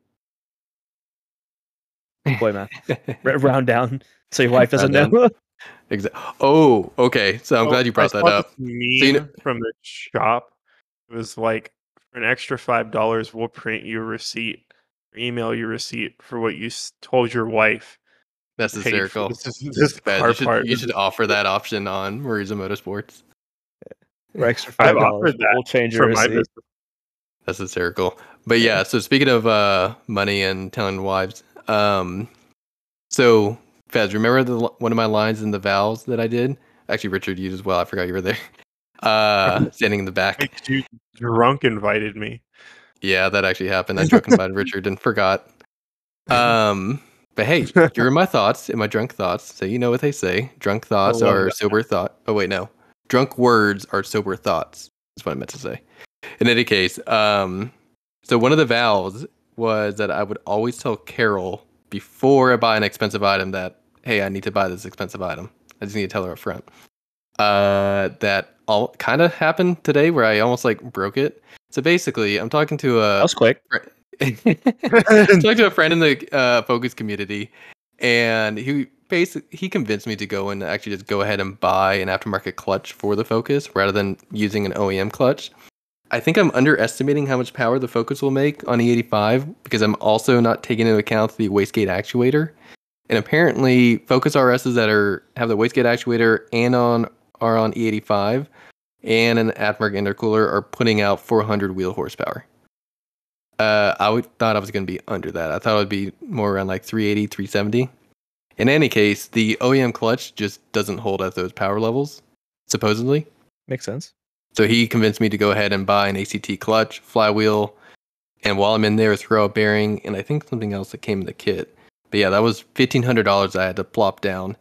Boy math. R- round down so your wife doesn't Round know. Exactly. Oh, okay. So I'm Oh, glad you I brought that saw up. this you meme know- from the shop. It was like, for an extra five dollars, we'll print you a receipt, or email you a receipt for what you s- told your wife. That's you paid for. hysterical. This is this Bad. car You should part. you should offer that option on Mariza Motorsports. For extra I've five dollars, offered that we'll change your for my receipt. business. That's hysterical. But yeah, so speaking of uh, money and telling wives, um, so Fez, remember the one of my lines in the vows that I did? Actually, Richard, you as well. I forgot you were there. Uh, standing in the back. Like, you drunk invited me. Yeah, that actually happened. I drunk invited Richard and forgot. Um, but hey, you're in my thoughts, in my drunk thoughts. So you know what they say: drunk thoughts love are that. sober thought. Oh wait, no, drunk words are sober thoughts. That's what I meant to say. In any case, um, so one of the vows was that I would always tell Carol before I buy an expensive item that, hey, I need to buy this expensive item. I just need to tell her up front. Uh, that all kind of happened today, where I almost like broke it. So basically, I'm talking to a That was quick. talking to a friend in the uh, Focus community, and he basically he convinced me to go and actually just go ahead and buy an aftermarket clutch for the Focus rather than using an O E M clutch. I think I'm underestimating how much power the Focus will make on E eighty-five because I'm also not taking into account the wastegate actuator. And apparently, Focus R Ss that are have the wastegate actuator and on are on E eighty-five and an aftermarket intercooler are putting out four hundred wheel horsepower. Uh, I would, thought I was going to be under that. I thought it would be more around like three eighty, three seventy. In any case, the O E M clutch just doesn't hold at those power levels, supposedly. Makes sense. So he convinced me to go ahead and buy an A C T clutch, flywheel, and while I'm in there, throw a bearing, and I think something else that came in the kit. But yeah, that was fifteen hundred dollars I had to plop down.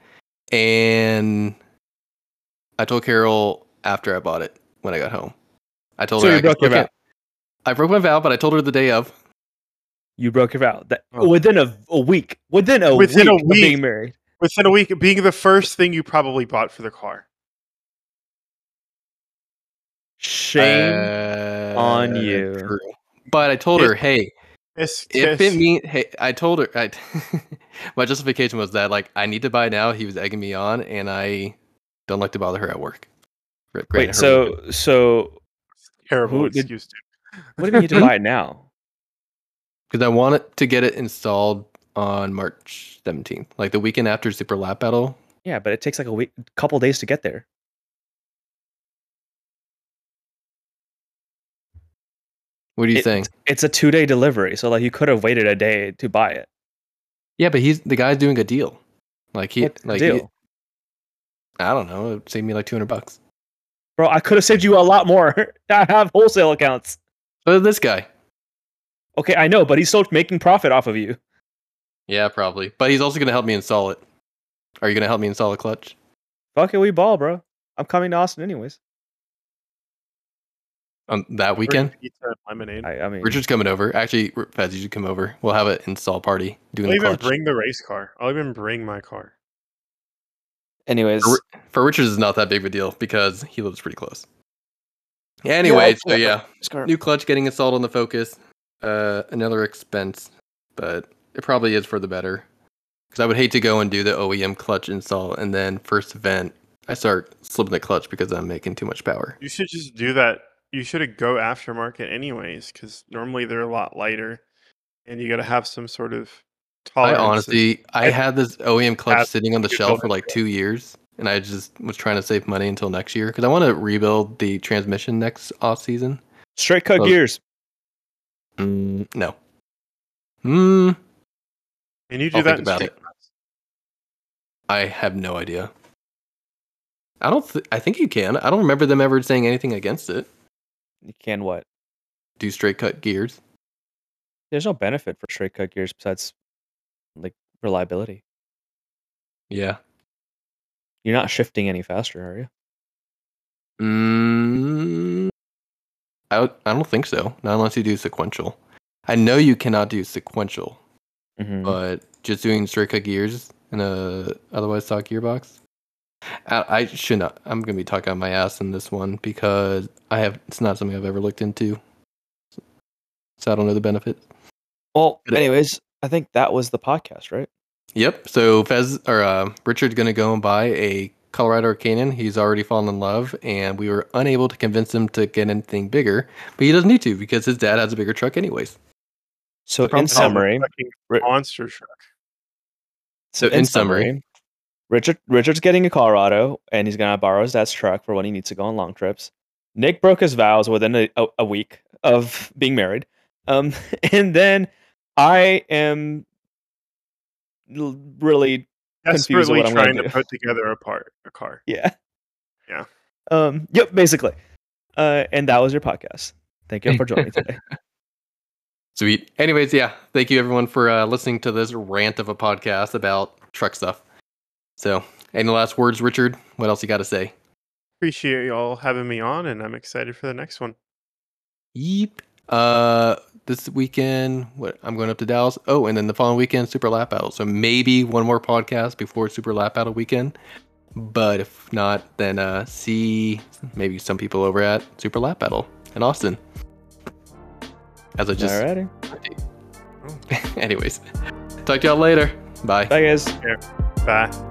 And I told Carol after I bought it when I got home. I told So her you I broke your still vow. can't- I broke my vow, but I told her the day of. You broke your vow. That Oh. within a, a week. Within a Within a week of week. being married. Within a week, being the first thing you probably bought for the car. Shame on Uh, you. True. But I told her, hey, Kiss, if kiss. it mean, hey, I told her, I, my justification was that like I need to buy it now. He was egging me on, and I don't like to bother her at work. Granted, Wait, her so work- so Terrible who did- excuse, dude. what do you need to buy it now? because I want it to get it installed on March seventeenth, like the weekend after Super Lap Battle. Yeah, but it takes like a week, couple days to get there. What are you It- saying? It's a two day delivery, so like you could have waited a day to buy it. Yeah, but he's the guy's doing a deal. Like he, What's the like deal? he- I don't know. It saved me like two hundred bucks. Bro, I could have saved you a lot more. I have wholesale accounts. So did this guy. Okay, I know, but he's still making profit off of you. Yeah, probably. But he's also gonna help me install it. Are you gonna help me install a clutch? Fuck it, we ball, bro. I'm coming to Austin anyways. On that weekend? Pizza and lemonade. I, I mean, Richard's coming over. Actually, Fez, you should come over. We'll have an install party doing I'll the even clutch. bring the race car. I'll even bring my car. anyways, For, for Richard, it's not that big of a deal because he lives pretty close. Anyway, so yeah, new clutch getting installed on the Focus. Uh, another expense, but it probably is for the better. Because I would hate to go and do the O E M clutch install and then first event I start slipping the clutch because I'm making too much power. You should just do that. You should go aftermarket anyways, because normally they're a lot lighter, and you got to have some sort of I tolerance. honestly, I I had this O E M clutch have sitting on the to shelf go for like into two years, and I just was trying to save money until next year because I want to rebuild the transmission next off season. straight cut Well, gears. Mm, no. Mm, and you do I'll that think in about street it. class. I have no idea. I don't. Th- I think you can. I don't remember them ever saying anything against it. You can what? Do straight cut gears. There's no benefit for straight cut gears besides like reliability. Yeah. You're not shifting any faster, are you? Mm, I would- I don't think so. Not unless you do sequential. I know you cannot do sequential, Mm-hmm. but just doing straight cut gears in a otherwise stock gearbox. I, I should not. I'm gonna be talking on my ass in this one because I have. It's not something I've ever looked into, so I don't know the benefits. Well, But it- anyways, I think that was the podcast, right? Yep. So Fez or uh, Richard's gonna go and buy a Colorado Canyon. He's already fallen in love, and we were unable to convince him to get anything bigger. But he doesn't need to because his dad has a bigger truck, anyways. So problem in is- summary, Fucking Ri- monster truck. So in summary, Richard Richard's getting a Colorado, and he's gonna borrow his dad's truck for when he needs to go on long trips. Nick broke his vows within a, a, a week of being married, um, and then I am l- really confused with Desperately what I'm gonna trying to do. put together a part, a car. Yeah. Yeah. Um. Yep. Basically. Uh. And that was your podcast. Thank you for joining today. sweet. Anyways, yeah. Thank you everyone for uh, listening to this rant of a podcast about truck stuff. So, any last words, Richard? What else you got to say? Appreciate y'all having me on, and I'm excited for the next one. Yeep. Uh, this weekend, what I'm going up to Dallas. Oh, and then the following weekend, Super Lap Battle. So maybe one more podcast before Super Lap Battle weekend. But if not, then uh, see maybe some people over at Super Lap Battle in Austin. As I just, Alrighty. anyways, talk to y'all later. Bye. Bye, guys. Bye.